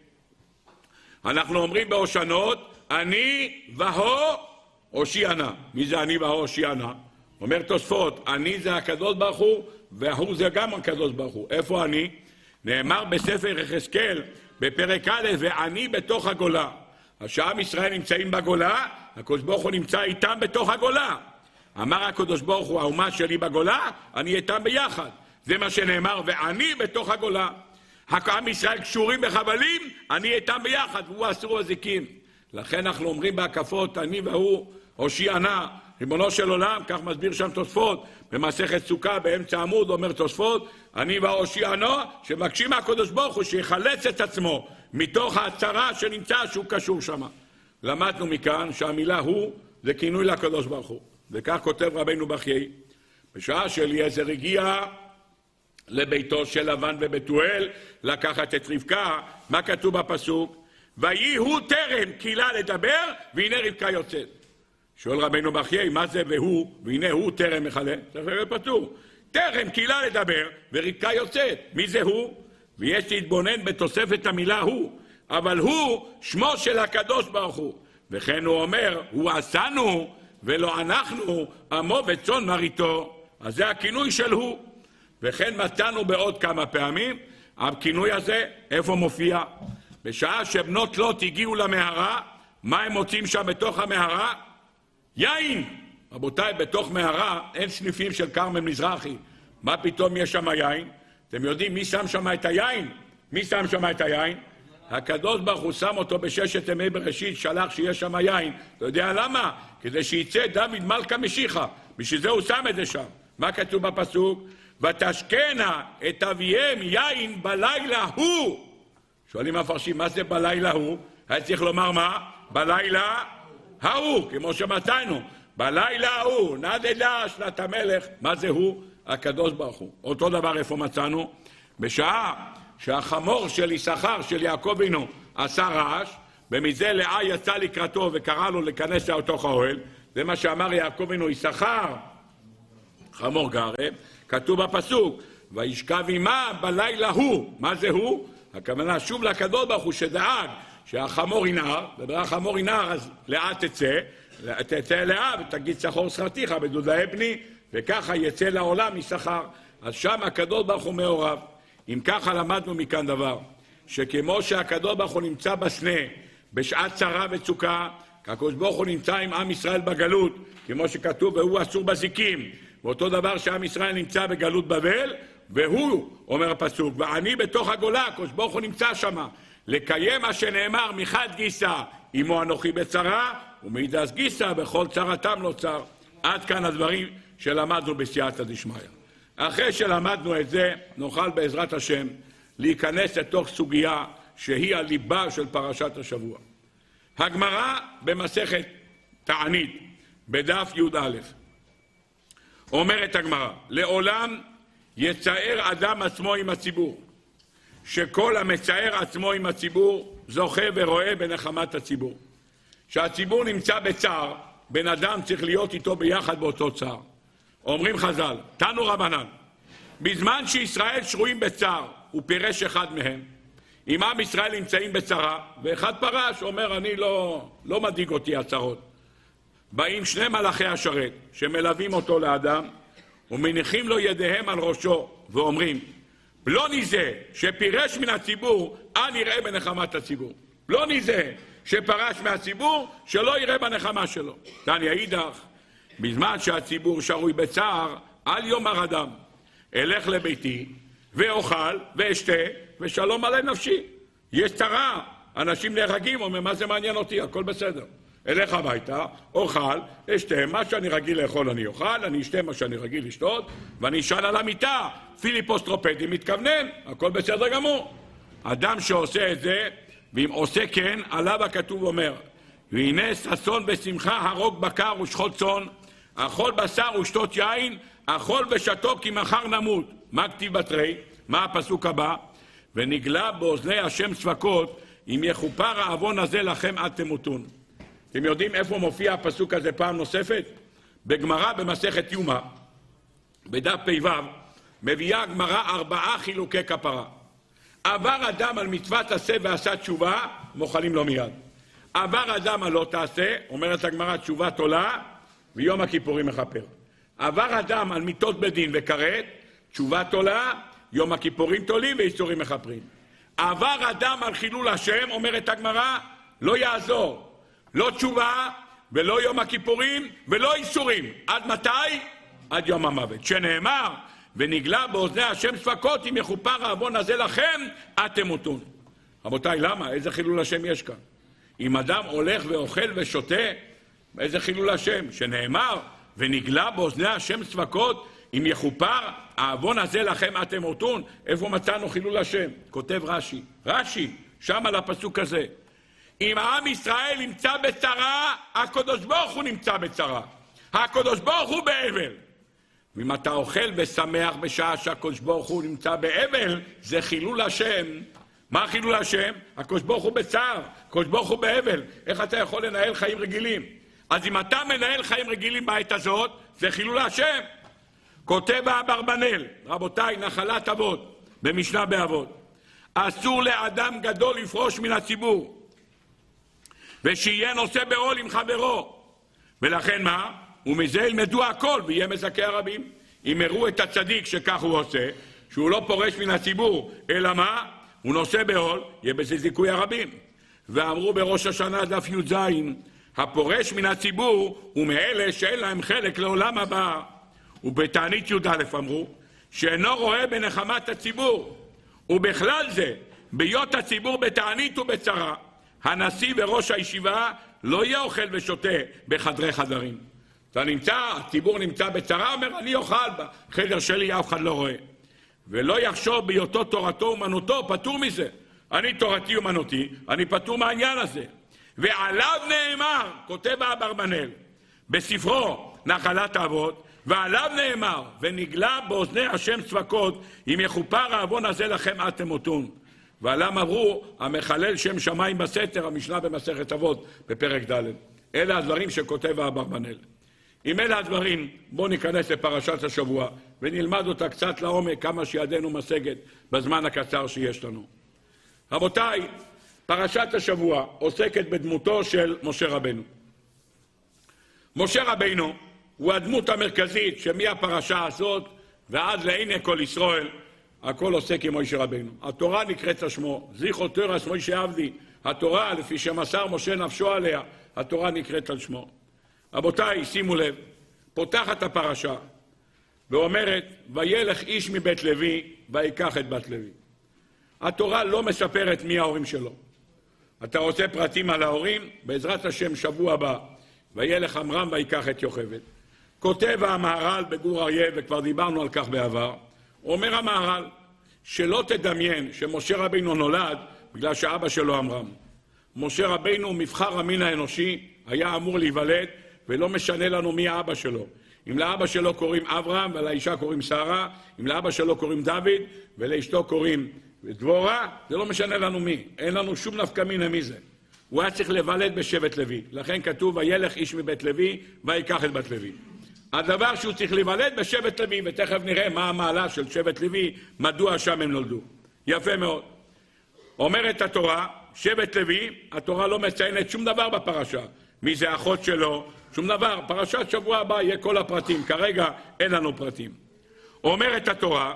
אנחנו אומרים בהושענות, אני והו הושיענה. מי זה אני והו הושיענה? אומר תוספות, אני זה הקדוש ברוך הוא, והוא זה גם הקדוש ברוך הוא. איפה אני? נאמר בספר יחזקאל בפרק א', ואני בתוך הגולה. השעם ישראל נמצאים בגולה, הקדוש ברוך הוא נמצא איתם בתוך הגולה. אמר הקדוש ברוך הוא, האומה שלי בגולה, אני איתם ביחד. זה מה שנאמר, ואני בתוך הגולה. עם ישראל קשורים בחבלים, אני איתם ביחד, והוא אסור בזיקים. לכן אנחנו אומרים בהקפות, אני והוא הושיענה, ריבונו של עולם, כך מסביר שם תוספות, במסכת סוכה באמצע עמוד אומר תוספות, אני והושיענו, שמבקשים מהקדוש ברוך הוא שיחלץ את עצמו מתוך הצרה שנמצא שהוא קשור שם. למדנו מכאן שהמילה הוא זה כינוי לקדוש ברוך הוא. וכך כותב רבינו בחיי, בשעה שאליעזר הגיע לביתו של לבן ובתואל לקחת את רבקה, מה כתוב בפסוק? ויהי הוא טרם קהילה לדבר, והנה רבקה יוצאת. שואל רבינו בחיי, מה זה והוא? והנה הוא טרם מחלה. צריך להיות פטור. טרם קהילה לדבר, ורבקה יוצאת. מי זה הוא? ויש להתבונן בתוספת המילה הוא. אבל הוא שמו של הקדוש ברוך הוא. וכן הוא אומר, הוא עשנו ולא אנחנו, עמו וצאן מרעיתו. אז זה הכינוי של הוא. וכן מצאנו בעוד כמה פעמים, הכינוי הזה, איפה מופיע? בשעה שבנות לוט הגיעו למערה, מה הם מוצאים שם בתוך המערה? יין! רבותיי, בתוך מערה אין סניפים של כרמל מזרחי. מה פתאום יש שם יין? אתם יודעים מי שם שם את היין? מי שם שם את היין? הקדוש ברוך הוא שם אותו בששת ימי בראשית, שלח שיש שם יין. אתה יודע למה? כדי שיצא דוד מלכה משיחה. בשביל זה הוא שם את זה שם. מה כתוב בפסוק? ותשקנה את אביהם יין בלילה הוא. שואלים המפרשים, מה זה בלילה הוא? היה צריך לומר מה? בלילה ההוא, כמו שמצאנו. בלילה ההוא, נדדה שנת המלך. מה זה הוא? הקדוש ברוך הוא. אותו דבר איפה מצאנו? בשעה שהחמור של יששכר, של יעקב אבינו, עשה רעש, ומזה לאה יצא לקראתו וקרא לו להיכנס לתוך האוהל. זה מה שאמר יעקב אבינו, יששכר, חמור גרב. כתוב בפסוק, וישכב עמה בלילה הוא. מה זה הוא? הכוונה שוב לקדוש ברוך הוא שדאג שהחמור ינער, והחמור ינער אז לאה תצא לאה ותגיד שכור שכרתיך בדודאי בני, וככה יצא לעולם יששכר. אז שם הקדוש ברוך הוא מעורב. אם ככה למדנו מכאן דבר, שכמו שהקדוש ברוך הוא נמצא בסנה בשעת צרה וצוקה, הקדוש ברוך הוא נמצא עם עם ישראל בגלות, כמו שכתוב והוא אסור בזיקים. ואותו דבר שעם ישראל נמצא בגלות בבל, והוא, אומר הפסוק, ואני בתוך הגולה, הקדוש ברוך הוא נמצא שם, לקיים מה שנאמר מחד גיסא, עמו אנוכי בצרה, ומאידך גיסא בכל צרתם לא צר. עד כאן הדברים שלמדנו בסייעתא דשמיא. אחרי שלמדנו את זה, נוכל בעזרת השם להיכנס לתוך סוגיה שהיא הליבה של פרשת השבוע. הגמרא במסכת תענית, בדף י"א, אומרת הגמרא, לעולם יצער אדם עצמו עם הציבור, שכל המצער עצמו עם הציבור זוכה ורואה בנחמת הציבור. שהציבור נמצא בצער, בן אדם צריך להיות איתו ביחד באותו צער. אומרים חז"ל, תנו רבנן, בזמן שישראל שרויים בצער, הוא פירש אחד מהם. אם עם ישראל נמצאים בצרה, ואחד פרש, אומר, אני לא מדאיג אותי הצרות. באים שני מלאכי השרת, שמלווים אותו לאדם, ומניחים לו ידיהם על ראשו, ואומרים, פלוני זה שפירש מן הציבור, אל יראה בנחמת הציבור. פלוני זה שפרש מהציבור, שלא יראה בנחמה שלו. תניא אידך, בזמן שהציבור שרוי בצער, אל יאמר אדם, אלך לביתי, ואוכל, ואשתה, ושלום עלי נפשי. יש צרה, אנשים נהרגים, אומר, מה זה מעניין אותי? הכל בסדר. אלך הביתה, אוכל, אשתה, מה שאני רגיל לאכול אני אוכל, אני אשתה מה שאני רגיל לשתות, ואני אשן על המיטה. פיליפוסטרופדי מתכוונן, הכל בסדר גמור. אדם שעושה את זה, ואם עושה כן, עליו הכתוב אומר, והנה ששון ושמחה הרוג בקר ושחוט צאן, אכול בשר ושתות יין, אכול ושתו כי מחר נמות. מה כתיב בתרי? מה הפסוק הבא? ונגלה באוזני השם צבקות, אם יכופר העוון הזה לכם עד תמותון. אתם יודעים איפה מופיע הפסוק הזה פעם נוספת? בגמרא במסכת יומא, בדף פ"ו, מביאה הגמרא 4 חילוקי כפרה. עבר אדם על מצוות עשה ועשה תשובה, מוחלים לו מיד. עבר אדם על לא תעשה, אומרת הגמרא, תשובה תולה, ויום הכיפורים מכפר. עבר אדם על מיתות בדין וכרת, תשובה תולה, יום הכיפורים תולים ואיסורים מכפרים. עבר אדם על חילול השם, אומרת הגמרא, לא יעזור. לא תשובה ולא יום הכיפורים ולא איסורים. עד מתי? עד יום המוות. שנאמר, ונגלה באוזני השם צבקות, אם יכופר העוון הזה לכם, עד תמותון. רבותיי, למה? איזה חילול השם יש כאן? אם אדם הולך ואוכל ושותה, איזה חילול השם? שנאמר, ונגלה באוזני השם צבקות, אם יכופר העוון הזה לכם עד תמותון. איפה מצאנו חילול השם? כותב רש"י, שם על הפסוק הזה. אם העם ישראל נמצא בצרה, הקדוש ברוך הוא נמצא בצרה. הקדוש ברוך הוא באבל. ואם אתה אוכל ושמח בשעה שהקדוש ברוך הוא נמצא באבל, זה חילול השם. מה חילול השם? הקדוש ברוך הוא בצער, הקדוש ברוך הוא באבל. איך אתה יכול לנהל חיים רגילים? אז אם אתה מנהל חיים רגילים בעת הזאת, זה חילול השם. כותב אברבנאל, רבותיי, נחלת אבות, במשנה באבות. אסור לאדם גדול לפרוש מן הציבור. ושיהיה נושא בעול עם חברו. ולכן מה? ומזה ילמדו הכל ויהיה מזכה הרבים. אם הראו את הצדיק שכך הוא עושה, שהוא לא פורש מן הציבור, אלא מה? הוא נושא בעול, יהיה בזה זיכוי הרבים. ואמרו בראש השנה דף י"ז, הפורש מן הציבור הוא מאלה שאין להם חלק לעולם הבא. ובתענית י"א אמרו, שאינו רואה בנחמת הציבור, ובכלל זה, ביות הציבור בתענית ובצרה, הנשיא וראש הישיבה לא יהיה אוכל ושותה בחדרי חדרים. אתה נמצא, הציבור נמצא בצרה, אומר, אני אוכל בחדר שלי, אף אחד לא רואה. ולא יחשוב בהיותו תורתו אומנותו, פטור מזה. אני תורתי אומנותי, אני פטור מהעניין הזה. ועליו נאמר, כותב אברבנאל, בספרו נחלת האבות, ועליו נאמר, ונגלה באוזני השם צבקות, אם יכופר העוון הזה לכם עד תמותון. ועליו אמרו, המחלל שם שמיים בסתר, המשנה במסכת אבות, בפרק ד'. אלה הדברים שכותב אברבנאל. אם אלה הדברים, בואו ניכנס לפרשת השבוע, ונלמד אותה קצת לעומק, כמה שידנו משגת בזמן הקצר שיש לנו. רבותיי, פרשת השבוע עוסקת בדמותו של משה רבנו. משה רבנו הוא הדמות המרכזית שמהפרשה הזאת ועד לעיני כל ישראל, הכל עוסק עם משה רבנו. התורה נקראת על שמו, זכר תורס משה עבדי. התורה, לפי שמסר משה נפשו עליה, התורה נקראת על שמו. רבותיי, שימו לב, פותחת הפרשה ואומרת, וילך איש מבית לוי ויקח את בת לוי. התורה לא מספרת מי ההורים שלו. אתה רוצה פרטים על ההורים? בעזרת השם שבוע הבא, וילך עמרם ויקח את יוכבד. כותב המהר"ל בגור אריה, וכבר דיברנו על כך בעבר, אומר המהר"ל, שלא תדמיין שמשה רבינו נולד בגלל שאבא שלו עמרם. משה רבינו מבחר המין האנושי היה אמור להיוולד, ולא משנה לנו מי האבא שלו. אם לאבא שלו קוראים אברהם ולאישה קוראים שרה, אם לאבא שלו קוראים דוד ולאשתו קוראים דבורה, זה לא משנה לנו מי. אין לנו שום נפקא מינה מי זה. הוא היה צריך להיוולד בשבט לוי. לכן כתוב, וילך איש מבית לוי ויקח את בת לוי. הדבר שהוא צריך להיוולד בשבט לוי, ותכף נראה מה המעלה של שבט לוי, מדוע שם הם נולדו. יפה מאוד. אומרת התורה, שבט לוי, התורה לא מציינת שום דבר בפרשה. מי זה אחות שלו, שום דבר. פרשת שבוע הבא יהיה כל הפרטים, כרגע אין לנו פרטים. אומרת התורה,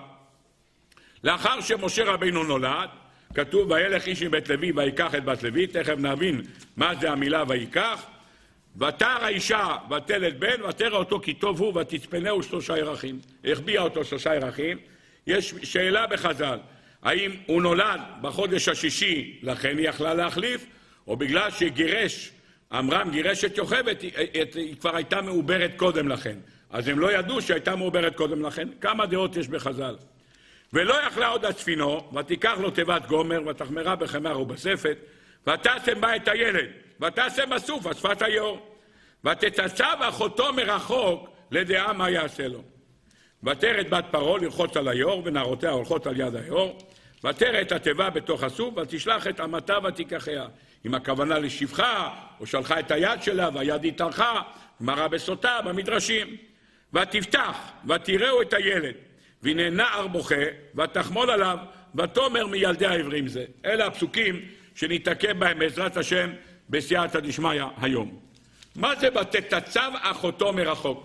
לאחר שמשה רבינו נולד, כתוב, וילך איש מבית לוי ויקח את בת לוי, תכף נבין מה זה המילה ויקח, ותרא האישה ותלד בן, ותרא אותו כי טוב הוא ותצפנהו 3 ירחים. החביאה אותו 3 ירחים. יש שאלה בחז"ל, האם הוא נולד בחודש השישי, לכן היא יכלה להחליף, או בגלל שגירש, עמרם גירש את יוכבד, היא כבר הייתה מעוברת קודם לכן. אז הם לא ידעו שהייתה מעוברת קודם לכן. כמה דעות יש בחז"ל. ולא יכלה עוד הספינו, ותיקח לו תיבת גומר, ותחמרה בחמר ובספת, ותשם בה את הילד, ותשם בסוף, השפת היאור, ותצצב אחותו מרחוק, לדעה מה יעשה לו. ותרא את בת פרעה לרחוץ על היאור, ונערותיה הולכות על יד היאור, ותרא את התיבה בתוך הסוף, ותשלח את אמתה ותיקחיה. עם הכוונה לשפחה, או שלחה את היד שלה, והיד התארכה, גמרא בסוטה, במדרשים. ותפתח, ותראו את הילד, והנה נער בוכה, ותחמול עליו, ותאמר מילדי העברים זה. אלה הפסוקים שנתעכב בהם בעזרת השם בסייעתא דשמיא היום. מה זה ותצצב אחותו מרחוק?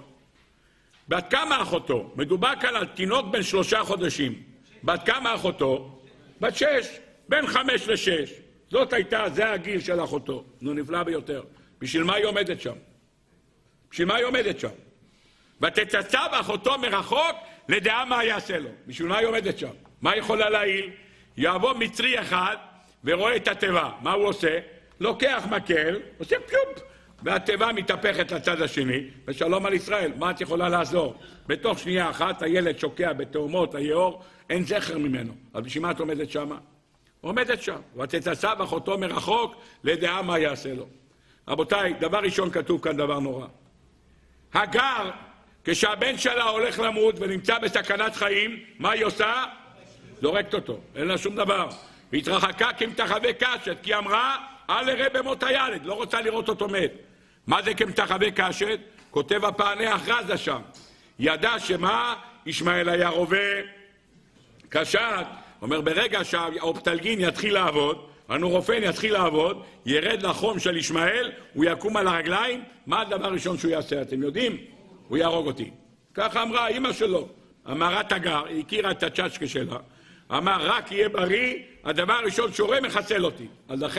בת כמה אחותו? מדובר כאן על תינוק בן 3 חודשים. בת כמה אחותו? בת 6, בין 5 ל-6. זאת הייתה, זה הגיל של אחותו. נו, נפלא ביותר. בשביל מה היא עומדת שם? בשביל מה היא עומדת שם? ותצצב אחותו מרחוק, לדעה מה יעשה לו. בשביל מה היא עומדת שם? מה היא יכולה להעיל? יעבור מצרי אחד ורואה את התיבה. מה הוא עושה? לוקח מקל, עושה פלופ, והתיבה מתהפכת לצד השני, ושלום על ישראל. מה את יכולה לעזור? בתוך שנייה אחת הילד שוקע בתאומות היאור, אין זכר ממנו. אז בשביל מה את עומדת שם? עומדת שם. ותצצב אחותו מרחוק, לדעה מה יעשה לו. רבותיי, דבר ראשון כתוב כאן דבר נורא. הגר, כשהבן שלה הולך למות ונמצא בסכנת חיים, מה היא עושה? זורקת אותו, אין לה שום דבר. והתרחקה כמתחווה קשת, כי אמרה, אל יראה במות הילד, לא רוצה לראות אותו מת. מה זה כמתחווה קשת? כותב הפענח רזה שם. ידע שמה? ישמעאל היה רובה קשת. אומר, ברגע שהאופטלגין יתחיל לעבוד, הנורופן יתחיל לעבוד, ירד לחום של ישמעאל, הוא יקום על הרגליים, מה הדבר הראשון שהוא יעשה? אתם יודעים? הוא יהרוג אותי. ככה אמרה אמא שלו. אמרה תגר, היא הכירה את הצ'צ'קה שלה, אמר רק יהיה בריא, הדבר הראשון שורה מחסל אותי. אז לכן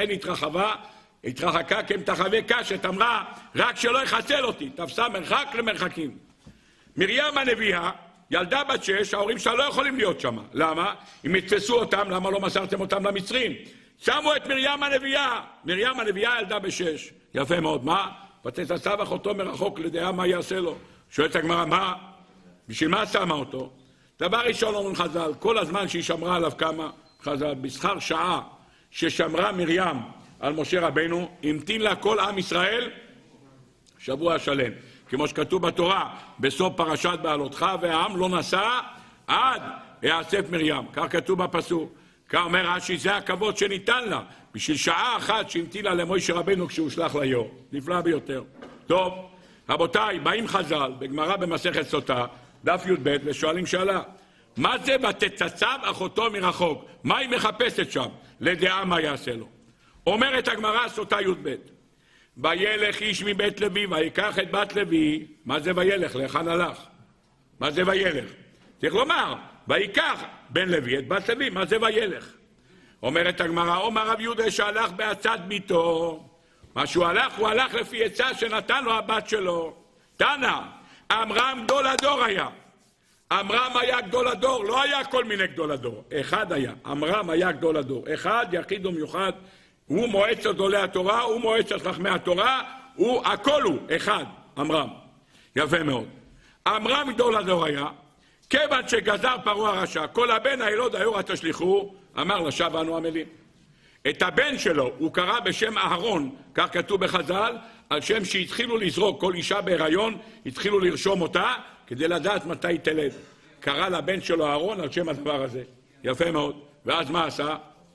התרחקה כמתחווה קשת, אמרה רק שלא יחסל אותי, תפסה מרחק למרחקים. מרים הנביאה, ילדה בת 6, ההורים שלה לא יכולים להיות שם. למה? אם יתפסו אותם, למה לא מסרתם אותם למצרים? שמו את מרים הנביאה. מרים הנביאה ילדה ב6. יפה מאוד. מה? ותצב אחותו מרחוק לדעה מה יעשה לו. שואלת הגמרא, מה? בשביל מה שמה אותו? דבר ראשון אומרים חז"ל, כל הזמן שהיא שמרה עליו כמה חז"ל, בשכר שעה ששמרה מרים על משה רבנו, המתין לה כל עם ישראל שבוע שלם. כמו שכתוב בתורה, בסוף פרשת בעלותך, והעם לא נסע עד יאסף מרים. כך כתוב בפסוק. כך אומר רש"י, זה הכבוד שניתן לה, בשביל שעה אחת שהמתינה למשה רבנו כשהוא שלח ליאור. נפלא ביותר. טוב, רבותיי, באים חז"ל, בגמרא במסכת סוטה, דף י"ב, ושואלים שאלה, מה זה ותצצב אחותו מרחוק? מה היא מחפשת שם? לדעה מה יעשה לו. אומרת הגמרא סוטה י"ב, וילך איש מבית לוי, ויקח את בת לוי. מה זה וילך? להיכן הלך? מה זה וילך? צריך לומר, ויקח בן לוי את בת לוי. מה זה וילך? אומרת הגמרא, אומר רב יהודה שהלך בעצת ביתו. מה שהוא הלך, הוא הלך לפי עצה שנתן לו הבת שלו. תנא, עמרם גדול הדור היה. עמרם היה גדול הדור, לא היה כל מיני גדול הדור. אחד היה, עמרם היה גדול הדור. אחד, יחיד ומיוחד, הוא מועצת גדולי התורה, הוא מועצת חכמי התורה, הכל הוא, אחד, עמרם. יפה מאוד. עמרם גדול הדור היה, כיוון שגזר פרעה הרשע, כל הבן הילוד היורה תשליכו, אמר לשב אנו עמלים. את הבן שלו הוא קרא בשם אהרון, כך כתוב בחז"ל, על שם שהתחילו לזרוק, כל אישה בהיריון, התחילו לרשום אותה, כדי לדעת מתי תלד. קרא לבן שלו אהרון על שם הדבר הזה. יפה מאוד. ואז מה עשה?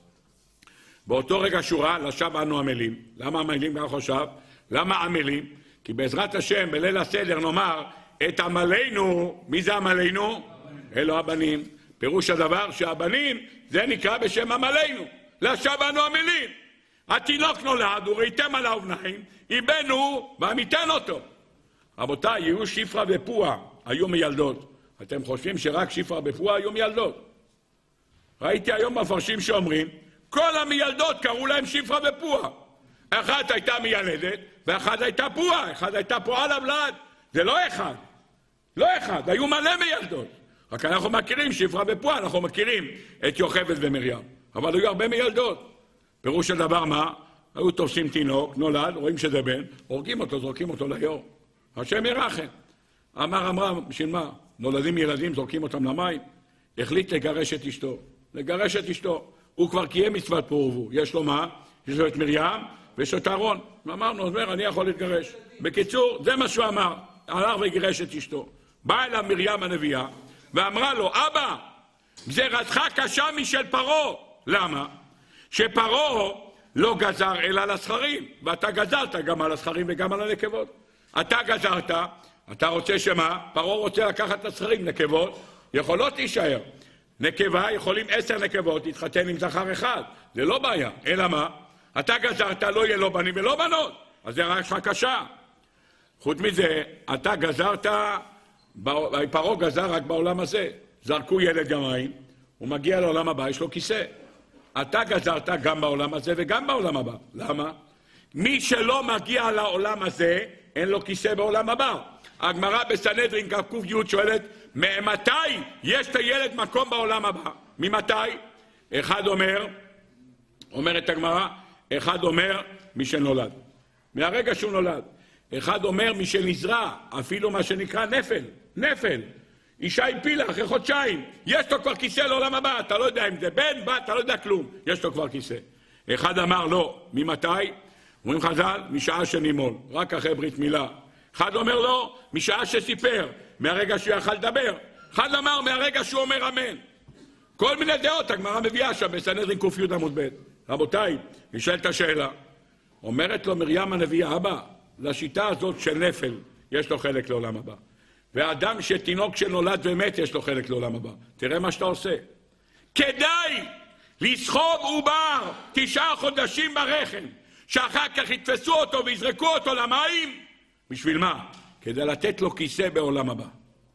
באותו רגע שורה, לשב אנו עמלים. למה עמלים כך חושב? למה עמלים? כי בעזרת השם, בליל הסדר נאמר, את עמלינו, מי זה עמלינו? אלו הבנים. פירוש הדבר שהבנים, זה נקרא בשם עמלינו. לשב אנו עמלים. התינוק נולד, וראיתם עליו בניים, איבנו ועמיתן אותו. רבותיי, יהיו שפרה ופועה, היו מילדות. אתם חושבים שרק שפרה ופועה היו מילדות? ראיתי היום מפרשים שאומרים, כל המילדות קראו להם שפרה ופועה. אחת הייתה מיילדת, ואחת הייתה פועה. אחת הייתה פועה לבלד. זה לא אחד. לא אחד. היו מלא מילדות. רק אנחנו מכירים שפרה ופועה, אנחנו מכירים את יוכבד ומרים. אבל היו הרבה מילדות. פירוש הדבר מה? היו תופסים תינוק, נולד, רואים שזה בן, הורגים אותו, זורקים אותו ליאור. השם ירחם. אמר, בשביל מה? נולדים ילדים, זורקים אותם למים. החליט לגרש את אשתו. לגרש את אשתו. הוא כבר קיים מצוות פרו ורבו. יש לו מה? יש לו את מרים ויש לו את אהרון. אמרנו, אומר, אני יכול להתגרש. בקיצור, זה מה שהוא אמר. הלך וגירש את אשתו. באה אליו מרים הנביאה ואמרה לו, אבא, גזירתך קשה משל פרעה. למה? שפרעה לא גזר אלא על הזכרים, ואתה גזרת גם על הזכרים וגם על הנקבות. אתה גזרת, אתה רוצה שמה? פרעה רוצה לקחת את הזכרים, נקבות, יכולות להישאר. נקבה, יכולים 10 נקבות, להתחתן עם זכר אחד, זה לא בעיה. אלא מה? אתה גזרת, לא יהיה לו בנים ולא בנות, אז זה רק קשה. חוץ מזה, אתה גזרת, פרעה גזר רק בעולם הזה. זרקו ילד גמיים, הוא מגיע לעולם הבא, יש לו כיסא. אתה גזרת גם בעולם הזה וגם בעולם הבא. למה? מי שלא מגיע לעולם הזה, אין לו כיסא בעולם הבא. הגמרא בסנהדרין ק"י שואלת, ממתי יש את הילד מקום בעולם הבא? ממתי? אחד אומרת הגמרא, אחד אומר מי שנולד. מהרגע שהוא נולד. אחד אומר מי שנזרע, אפילו מה שנקרא נפל. אישה הפילה אחרי חודשיים, יש לו כבר כיסא לעולם הבא, אתה לא יודע אם זה בן, בת, אתה לא יודע כלום, יש לו כבר כיסא. אחד אמר לא, ממתי? אומרים חז"ל, משעה שנימול, רק אחרי ברית מילה. אחד אומר לא, משעה שסיפר, מהרגע שהוא יכל לדבר. אחד אמר מהרגע שהוא אומר אמן. כל מיני דעות, הגמרא מביאה שם בסנהדרין ק"י עמוד ב'. רבותיי, נשאלת השאלה. אומרת לו מרים הנביאה, אבא, לשיטה הזאת של נפל, יש לו חלק לעולם הבא. והאדם שתינוק שנולד ומת יש לו חלק לעולם הבא. תראה מה שאתה עושה. כדאי לסחוב עובר 9 חודשים ברחם, שאחר כך יתפסו אותו ויזרקו אותו למים. בשביל מה? כדי לתת לו כיסא בעולם הבא.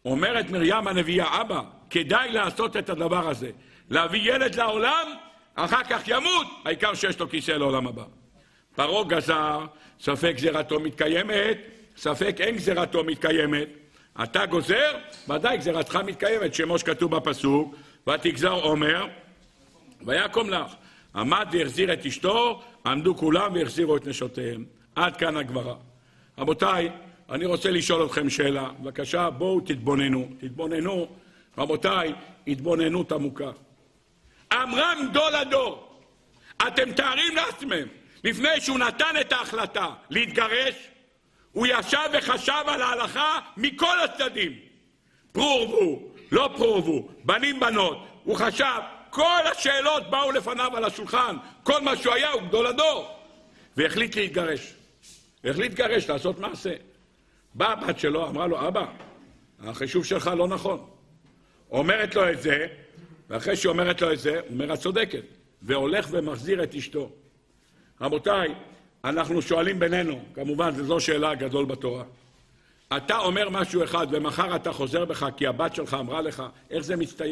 אומרת מרים הנביאה, אבא, כדאי לעשות את הדבר הזה. להביא ילד לעולם, אחר כך ימות, העיקר שיש לו כיסא לעולם הבא. פרעה גזר, ספק גזירתו מתקיימת, ספק אין גזירתו מתקיימת. אתה גוזר, ודאי גזירתך מתקיימת, כמו שכתוב בפסוק, ותגזר עומר, ויקום לך. עמד והחזיר את אשתו, עמדו כולם והחזירו את נשותיהם. עד כאן הגברה. רבותיי, אני רוצה לשאול אתכם שאלה. בבקשה, בואו תתבוננו. רבותיי, התבוננות עמוקה. עמרם גדול הדור, אתם תארים לעצמם, לפני שהוא נתן את ההחלטה להתגרש, הוא ישב וחשב על ההלכה מכל הצדדים. פרו, לא פרו, בנים בנות. הוא חשב, כל השאלות באו לפניו על השולחן, כל מה שהוא היה הוא גדול הדור. והחליט להתגרש. לעשות מעשה. באה הבת שלו, אמרה לו, אבא, החישוב שלך לא נכון. אומרת לו את זה, ואחרי שהיא אומרת לו את זה, הוא אומר, את צודקת. והולך ומחזיר את אשתו. רבותיי, אנחנו שואלים בינינו, כמובן, זו שאלה הגדול בתורה. אתה אומר משהו אחד, ומחר אתה חוזר בך, כי הבת שלך אמרה לך, איך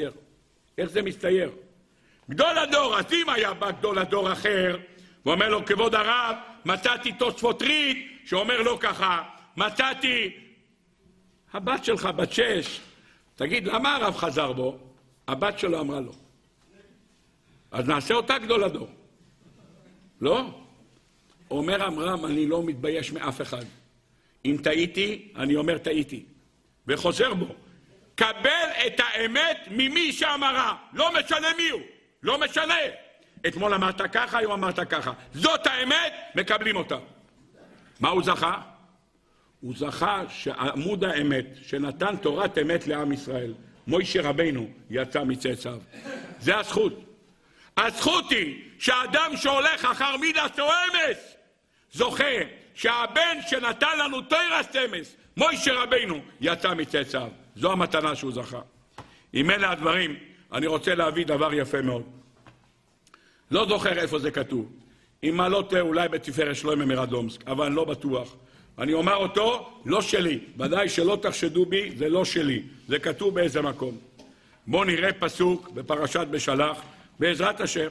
זה מצטייר? גדול הדור, אז אם היה בא גדול הדור אחר, ואומר לו, כבוד הרב, מצאתי תוספות ריט, שאומר לו ככה, מצאתי, הבת שלך, בת 6, תגיד, למה הרב חזר בו? הבת שלו אמרה לו. אז נעשה אותה גדול הדור. לא? אומר עמרם, אני לא מתבייש מאף אחד. אם טעיתי, אני אומר טעיתי. וחוזר בו. קבל את האמת ממי שאמרה. לא משנה מי הוא. לא משנה. אתמול אמרת ככה, היום אמרת ככה. זאת האמת, מקבלים אותה. מה הוא זכה? הוא זכה שעמוד האמת, שנתן תורת אמת לעם ישראל, מוישה רבינו יצא מצאצאיו. זה הזכות. הזכות היא שהאדם שהולך אחר מידת האמס, זוכה שהבן שנתן לנו תורת אמס, מוישה רבינו, יצא מצאצאיו. זו המתנה שהוא זכה. אם אלה הדברים, אני רוצה להביא דבר יפה מאוד. לא זוכר איפה זה כתוב. אם לא תהיה אולי בתפארת שלמה מרדומסק, אבל לא בטוח. אני אומר אותו, לא שלי. ודאי שלא תחשדו בי, זה לא שלי. זה כתוב באיזה מקום. בואו נראה פסוק בפרשת בשלח, בעזרת השם.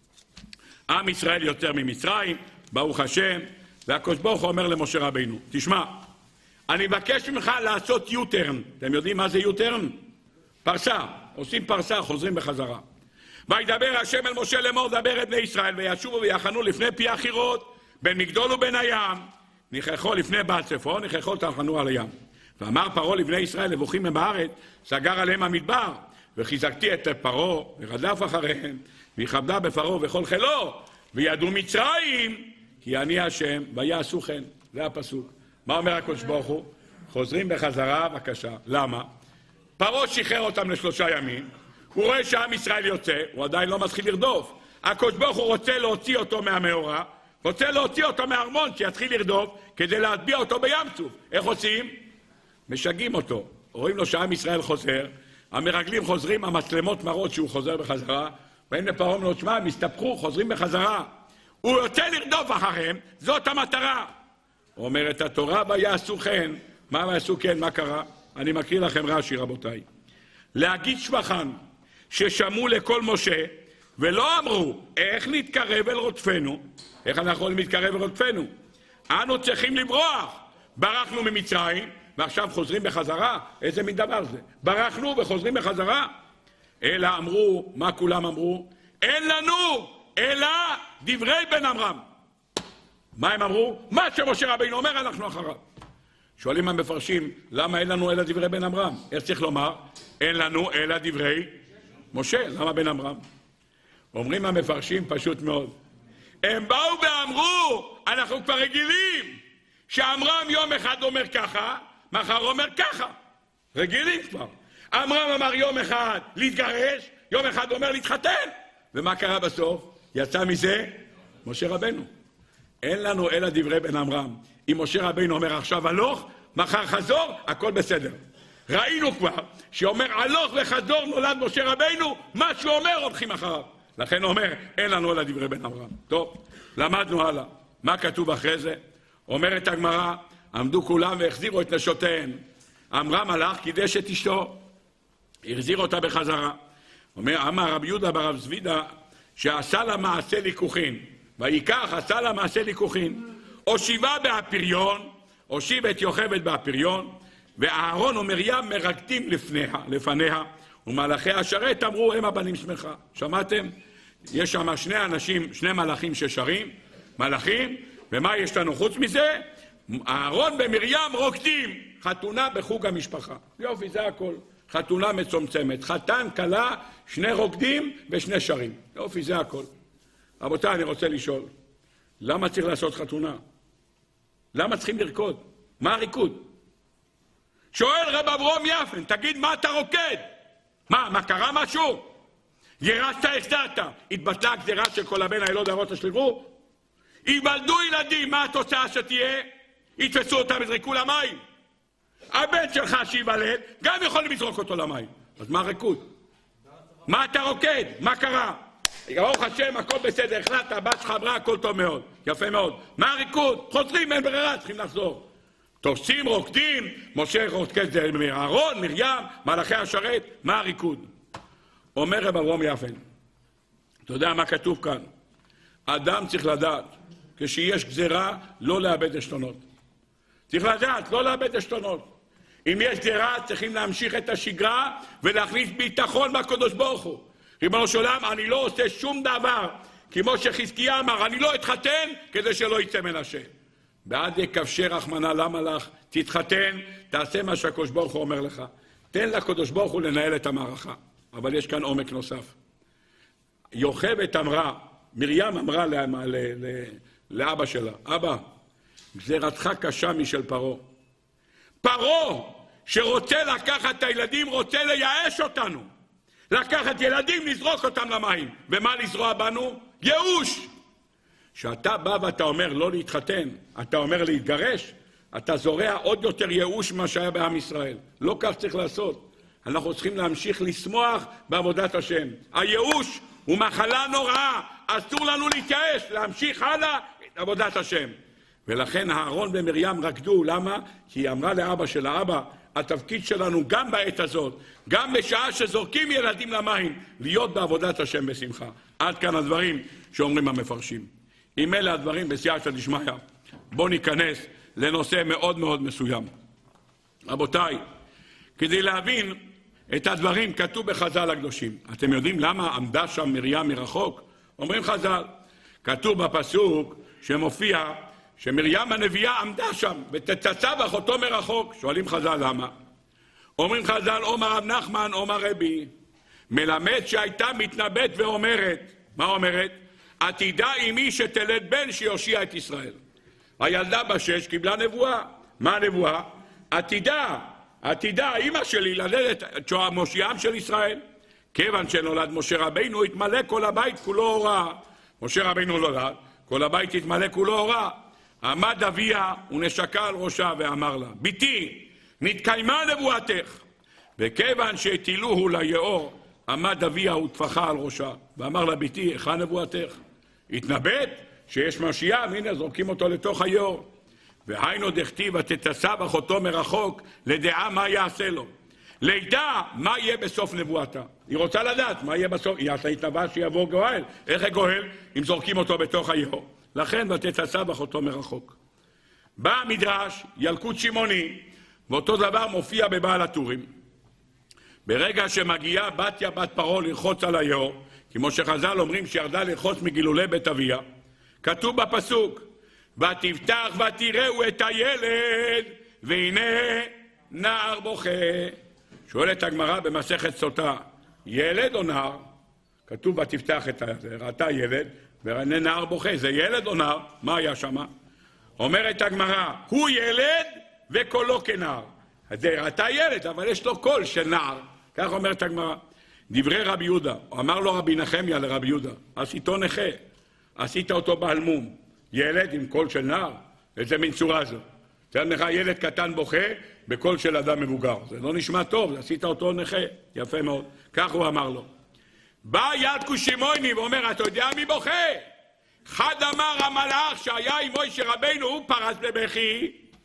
עם ישראל יוצא ממצרים, ברוך השם, והקדוש ברוך הוא אומר למשה רבינו, תשמע, אני מבקש ממך לעשות יוטרן. אתם יודעים מה זה יוטרן? פרסה. עושים פרסה, חוזרים בחזרה. וידבר השם אל משה לאמור, דבר את בני ישראל, וישובו ויחנו לפני פי החירות, בין מגדול ובין הים. נכרחו לפני בעל צפון, נכרחו תחנו על הים. ואמר פרעה לבני ישראל, לבוכים הם בארץ, סגר עליהם המדבר, וחיזקתי את פרעה, ורדף אחריהם, ויכבדה בפרעה וכל חילו, וידעו מצרים, כי אני השם, ויעשו כן. זה הפסוק. מה אומר הקדוש ברוך הוא? חוזרים בחזרה, בבקשה. למה? פרעה שחרר אותם ל3 ימים, הוא רואה שעם ישראל יוצא, הוא עדיין לא מתחיל לרדוף. הקדוש ברוך הוא רוצה להוציא אותו מהמאורה, רוצה להוציא אותו מהארמון, שיתחיל לרדוף, כדי להטביע אותו בים סוף. איך עושים? משגעים אותו. רואים לו שעם ישראל חוזר, המרגלים חוזרים, המצלמות מראות שהוא חוזר בחזרה, באים לפרעה ואומרים לו, תשמע, הם הסתפחו, חוזרים בחזרה. הוא יוצא לרדוף אחריהם, זאת המטרה. אומרת התורה, ויעשו כן. מה יעשו כן? מה קרה? אני מקריא לכם רש"י, רבותיי. להגיד שבחן ששמעו לכל משה, ולא אמרו, איך נתקרב אל רודפנו? איך אנחנו יכולים להתקרב אל רודפנו? אנו צריכים לברוח. ברחנו ממצרים, ועכשיו חוזרים בחזרה. איזה מין דבר זה? ברחנו וחוזרים בחזרה. אלא אמרו, מה כולם אמרו? אין לנו, אלא דברי בן עמרם. מה הם אמרו? מה שמשה רבינו אומר, אנחנו אחריו. שואלים המפרשים, למה אין לנו אלא דברי בן עמרם? איך צריך לומר? אין לנו אלא דברי משה. למה בן עמרם? אומרים המפרשים פשוט מאוד. הם באו ואמרו, אנחנו כבר רגילים, שעמרם יום אחד אומר ככה, מחר אומר ככה. רגילים כבר. עמרם אמר יום אחד להתגרש, יום אחד אומר להתחתן. ומה קרה בסוף? יצא מזה משה רבינו. אין לנו אלא דברי בן עמרם. אם משה רבינו אומר עכשיו הלוך, מחר חזור, הכל בסדר. ראינו כבר שאומר הלוך וחזור נולד משה רבינו, מה שהוא אומר הולכים אחריו. לכן הוא אומר, אין לנו אלא דברי בן עמרם. טוב, למדנו הלאה. מה כתוב אחרי זה? אומרת הגמרא, עמדו כולם והחזירו את נשותיהם. אמרה מלאך קידש את אשתו, החזיר אותה בחזרה. אמר רבי יהודה ברב זבידה שעשה לה מעשה ליקוחין, ויקח עשה לה מעשה ליקוחין, הושיבה באפיריון, הושיב את יוכבד באפיריון, ואהרון ומרים מרקדים לפניה, ומלאכי השרת אמרו הם הבנים שמחה. שמעתם? יש שם שני מלאכים ששרים, מלאכים, ומה יש לנו חוץ מזה? אהרון ומרים רוקדים, חתונה בחוג המשפחה. יופי, זה הכל. חתונה מצומצמת, חתן, כלה, שני רוקדים ושני שרים. יופי, זה הכל. רבותיי, אני רוצה לשאול, למה צריך לעשות חתונה? למה צריכים לרקוד? מה הריקוד? שואל רב אברום יפן, תגיד מה אתה רוקד? מה קרה משהו? ירשת, החזרת. התבטלה הגזירה של כל הבן הילוד הרות השלבו? ייוולדו ילדים, מה התוצאה שתהיה? יתפסו אותם, יזרקו למים. הבן שלך שיוולד, גם יכולים לזרוק אותו למים. אז מה הריקוד? מה אתה רוקד? מה קרה? ברוך השם, הכל בסדר, החלטת, הבת שלך אמרה, הכל טוב מאוד. יפה מאוד. מה הריקוד? חוזרים, אין ברירה, צריכים לחזור. תופסים, רוקדים, משה רוקד אהרון, מרים, מלאכי השרת, מה הריקוד? אומר רב אברום יפן, אתה יודע מה כתוב כאן? אדם צריך לדעת, כשיש גזירה, לא לאבד עשתונות. צריך לדעת, לא לאבד עשתונות. אם יש גזירה, צריכים להמשיך את השגרה ולהכניס ביטחון בקדוש ברוך הוא. ריבונו של עולם, אני לא עושה שום דבר, כמו שחזקיה אמר, אני לא אתחתן כדי שלא יצא מן השם. בעד יקבשי רחמנא למה לך, תתחתן, תעשה מה שהקדוש ברוך הוא אומר לך. תן לקדוש ברוך הוא לנהל את המערכה. אבל יש כאן עומק נוסף. יוכבד אמרה, מרים אמרה לאבא שלה, אבא, גזירתך קשה משל פרעה. פרעה שרוצה לקחת את הילדים, רוצה לייאש אותנו. לקחת ילדים, לזרוק אותם למים. ומה לזרוע בנו? ייאוש. כשאתה בא ואתה אומר לא להתחתן, אתה אומר להתגרש, אתה זורע עוד יותר ייאוש מה שהיה בעם ישראל. לא כך צריך לעשות. אנחנו צריכים להמשיך לשמוח בעבודת השם. הייאוש הוא מחלה נוראה, אסור לנו להתייאש, להמשיך הלאה את עבודת השם. ולכן אהרון ומרים רקדו, למה? כי היא אמרה לאבא שלה, אבא, התפקיד שלנו גם בעת הזאת, גם בשעה שזורקים ילדים למים, להיות בעבודת השם בשמחה. עד כאן הדברים שאומרים המפרשים. אם אלה הדברים בסייעתא דשמיא, בואו ניכנס לנושא מאוד מאוד מסוים. רבותיי, כדי להבין את הדברים כתוב בחז"ל הקדושים. אתם יודעים למה עמדה שם מרים מרחוק? אומרים חז"ל, כתוב בפסוק שמופיע שמרים הנביאה עמדה שם ותצצב אחותו מרחוק. שואלים חז"ל למה? אומרים חז"ל, אומר רב נחמן, אומר רבי, מלמד שהייתה מתנבאת ואומרת, מה אומרת? עתידה אמי שתלד בן שיושיע את ישראל. הילדה ב6 קיבלה נבואה. מה הנבואה? עתידה, אמא שלי ללדת את מושיעם של ישראל. כיוון שנולד משה רבינו, התמלא כל הבית כולו אורה. משה רבינו נולד, כל הבית התמלא כולו אורה. עמד אביה ונשקה על ראשה ואמר לה, ביתי, נתקיימה נבואתך. וכיוון שהטילוהו ליאור, עמד אביה וטפחה על ראשה. ואמר לה, ביתי, איך נבואתך? התנבאת שיש משיח, הנה זורקים אותו לתוך היאור. והיינו דכתיב ותצצב אחותו מרחוק, לדעה מה יעשה לו. לידע מה יהיה בסוף נבואתה. היא רוצה לדעת מה יהיה בסוף. היא התנבאה שיבוא גואל. איך הגואל? אם זורקים אותו בתוך היאור. לכן ותצצב אחותו מרחוק. בא המדרש, ילקוט שמעוני, ואותו דבר מופיע בבעל הטורים. ברגע שמגיעה בתיה בת פרעה לרחוץ על היאור, כמו שחז"ל אומרים שירדה לרחוץ מגילולי בית אביה, כתוב בפסוק, ותפתח ותראו את הילד, והנה נער בוכה. שואלת הגמרא במסכת סוטה, ילד או נער? כתוב ותפתח את הילד, ראתה ילד, והנה נער בוכה, זה ילד או נער? מה היה שם? אומרת הגמרא, הוא ילד וקולו כנער. אז זה ראתה ילד, אבל יש לו קול של נער. כך אומרת הגמרא. דברי רבי יהודה, אמר לו רבי נחמיה לרבי יהודה, עשיתו נכה, עשית אותו בהלמום, ילד עם קול של נער, איזה מין צורה זו. זה לך ילד קטן בוכה בקול של אדם מבוגר, זה לא נשמע טוב, עשית אותו נכה, יפה מאוד, כך הוא אמר לו. בא ילקוט שמעוני ואומר, אתה יודע מי בוכה? חד אמר המלאך שהיה עם משה רבינו, הוא פרץ בבכי,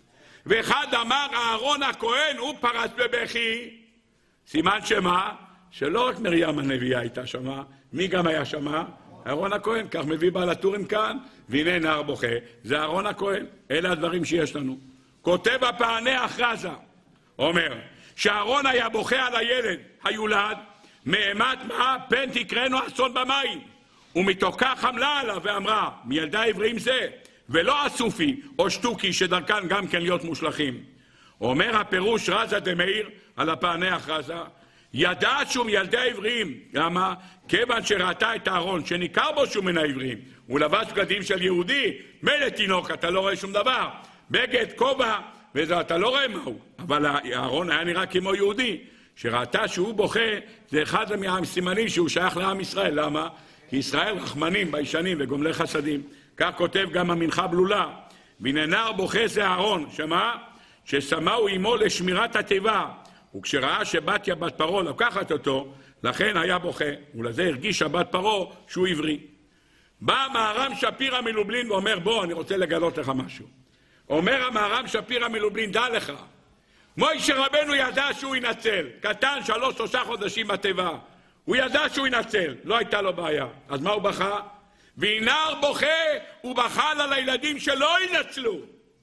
ואחד אמר אהרון הכהן, הוא פרץ בבכי. סימן שמה? שלא רק מרים הנביאה הייתה שמה, מי גם היה שמה? אהרון הכהן. כך מביא בעל הטורים כאן, והנה נער בוכה, זה אהרון הכהן. אלה הדברים שיש לנו. כותב הפענח רזה, אומר שאהרון היה בוכה על הילד היולד, מאימת מה? פן תקרנו אסון במים. ומתוך כך עמלה עליו ואמרה, מילדי העברים זה, ולא אסופי או שטוקי שדרכן גם כן להיות מושלכים. אומר הפירוש רזה דמאיר על הפענח רזה, ידע שהוא מילדי העברים. למה? כיוון שראתה את אהרון שניכר בו שהוא מן העברים, הוא לבש בגדים של יהודי, מילא תינוק, אתה לא רואה שום דבר, בגד, כובע, וזה אתה לא רואה מהו, אבל אהרון היה נראה כמו יהודי. שראתה שהוא בוכה, זה אחד מהסימנים שהוא שייך לעם ישראל. למה? כי ישראל רחמנים, ביישנים וגומלי חסדים. כך כותב גם המנחה בלולה, והנה נער בוכה זה אהרון, שמה? ששמאו עמו לשמירת התיבה, וכשראה שבתיה בת פרעה לקחת אותו, לכן היה בוכה, ולזה הרגישה בת פרעה שהוא עברי. בא מהר"ם שפירא מלובלין ואומר, בוא, אני רוצה לגלות לך משהו. אומר המהר"ם שפירא מלובלין, דע לך, מוישה רבנו ידע שהוא ינצל, קטן 3-3 חודשים בתיבה, הוא ידע שהוא ינצל, לא הייתה לו בעיה. אז מה הוא בכה? והנער בוכה, הוא בכה על הילדים שלא ינצלו.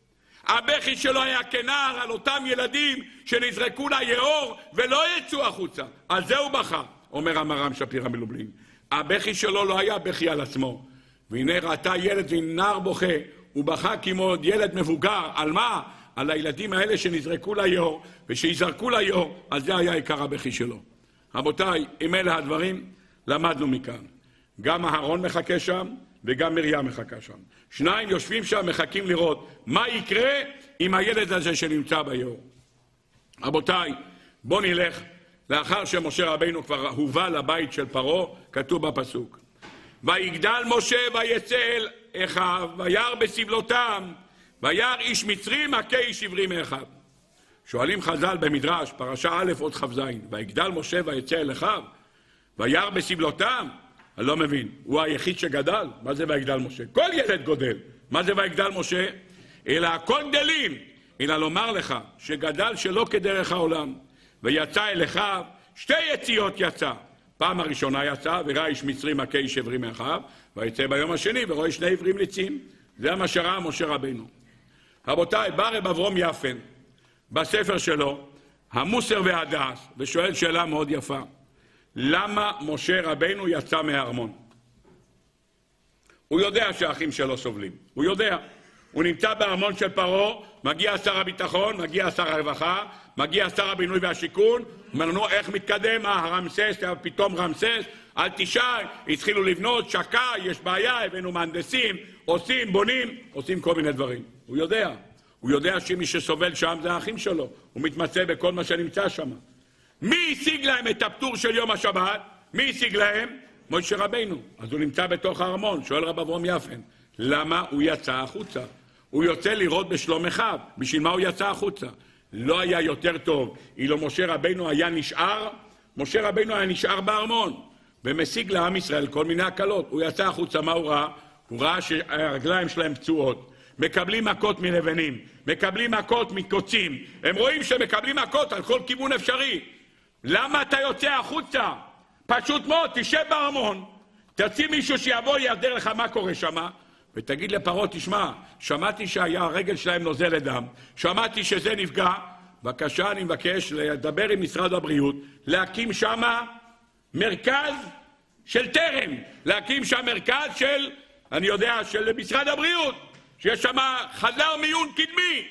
הבכי שלו היה כנער על אותם ילדים שנזרקו ליאור ולא יצאו החוצה. על זה הוא בכה, אומר המהר"ם שפירא מלובלין. הבכי שלו לא היה בכי על עצמו. והנה ראתה ילד ונער בוכה, הוא בכה כמו ילד מבוגר. על מה? על הילדים האלה שנזרקו ליאור, ושיזרקו ליאור, אז זה היה עיקר הבכי שלו. רבותיי, אם אלה הדברים, למדנו מכאן. גם אהרון מחכה שם, וגם מרים מחכה שם. שניים יושבים שם, מחכים לראות מה יקרה עם הילד הזה שנמצא ביאור. רבותיי, בוא נלך, לאחר שמשה רבינו כבר הובא לבית של פרעה, כתוב בפסוק, ויגדל משה ויצא אל אחיו, וירא בסבלותם, וירא איש מצרי מכה איש עברי מאחיו. שואלים חז"ל במדרש, פרשה א' עוד כ"ז, ויגדל משה ויצא אל אחיו, וירא בסבלותם. אני לא מבין, הוא היחיד שגדל? מה זה ויגדל משה? כל ילד גודל. מה זה ויגדל משה? אלא הכל גדלים. אלא לומר לך שגדל שלא כדרך העולם, ויצא אל אחיו, 2 יציאות יצא. פעם הראשונה יצא וראה איש מצרי מכה איש עברי מאחיו, ויצא ביום השני ורואה 2 עברים ניצים. זה מה שראה משה רבינו. רבותיי, בא רב אברום יפן בספר שלו, המוסר והדס, ושואל שאלה מאוד יפה. למה משה רבינו יצא מהארמון? הוא יודע שהאחים שלו סובלים. הוא יודע. הוא נמצא בארמון של פרעה, מגיע שר הביטחון, מגיע שר הרווחה, מגיע שר הבינוי והשיכון, אומר לנו איך מתקדם, הרמסס, פתאום רמסס, אל תשאל, התחילו לבנות, שקע, יש בעיה, הבאנו מהנדסים, עושים, בונים, עושים כל מיני דברים. הוא יודע. הוא יודע שמי שסובל שם זה האחים שלו. הוא מתמצא בכל מה שנמצא שם. מי השיג להם את הפטור של יום השבת? מי השיג להם? משה רבינו. אז הוא נמצא בתוך הארמון. שואל רב אברום יפן, למה הוא יצא החוצה? הוא יוצא לראות בשלום אחיו. בשביל מה הוא יצא החוצה? לא היה יותר טוב אילו משה רבינו היה נשאר? משה רבינו היה נשאר בארמון ומשיג לעם ישראל כל מיני הקלות. הוא יצא החוצה, מה הוא ראה? הוא ראה שהרגליים שלהם פצועות, מקבלים מכות מלבנים, מקבלים מכות מקוצים. הם רואים שמקבלים מכות על כל כיוון אפשרי. למה אתה יוצא החוצה? פשוט מאוד, תשב בארמון, תרצי מישהו שיבוא ירדר לך מה קורה שם, ותגיד לפרעה, תשמע, שמעתי שהרגל שלהם נוזל לדם, שמעתי שזה נפגע, בבקשה אני מבקש לדבר עם משרד הבריאות, להקים שם מרכז של טרם, להקים שם מרכז של, אני יודע, של משרד הבריאות, שיש שם חדר מיון קדמי.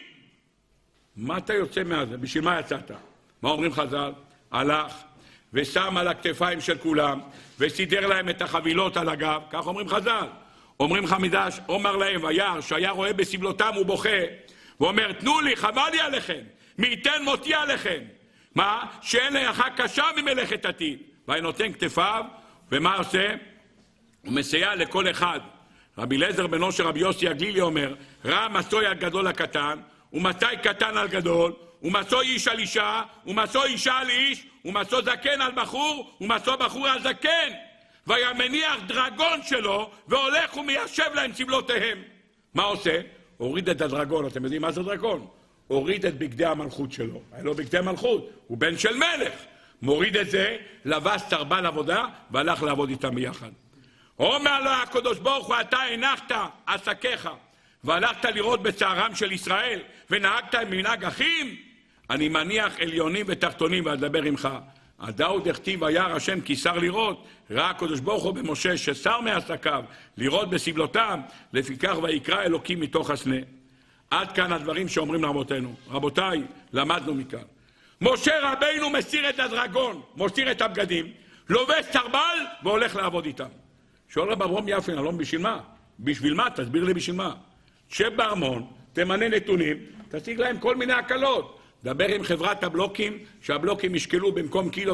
מה אתה יוצא מהזה? בשביל מה יצאת? מה אומרים חז"ל? הלך ושם על הכתפיים של כולם וסידר להם את החבילות על הגב, כך אומרים חז"ל. אומרים חמידש, אומר להם, וירא שהיה רואה בסבלותם הוא בוכה ואומר, תנו לי, חבל לי עליכם, מי ייתן מותי עליכם. מה? שאין לך קשה ממלאכת עתיד. ונותן כתפיו, ומה עושה? הוא מסייע לכל אחד. רבי אליעזר בנו של רבי יוסי הגלילי אומר, רע מסוי על גדול הקטן, ומתי קטן על גדול, ומצוא איש על אישה, ומצוא אישה על איש, ומצוא זקן על בחור, ומצוא בחור על זקן. והיה מניח דרגון שלו, והולך ומיישב להם סבלותיהם. מה עושה? הוריד את הדרגון, אתם יודעים מה זה דרגון? הוריד את בגדי המלכות שלו. היה לו בגדי מלכות, הוא בן של מלך. מוריד את זה, לבש תרבל עבודה, והלך לעבוד איתם ביחד. אומר לו הקדוש ברוך הוא, אתה הנחת עסקיך, והלכת לראות בצערם של ישראל, ונהגת מנהג אחים, אני מניח עליונים ותחתונים ואדבר עמך. הדאוד הכתיב וירא השם כי שר לראות, ראה הקדוש ברוך הוא במשה ששר מעסקיו, לראות בסבלותם, לפיכך ויקרא אלוקים מתוך הסנה. עד כאן הדברים שאומרים לרבותינו. רבותיי, למדנו מכאן. משה רבינו מסיר את הדרגון, מסיר את הבגדים, לובש תרבל והולך לעבוד איתם. שואל רב אברום יפן, אלון, בשביל מה? בשביל מה? תסביר לי בשביל מה. שב בארמון, תמנה נתונים, תשיג להם כל מיני הקלות. דבר עם חברת הבלוקים, שהבלוקים ישקלו במקום 1.5 קילו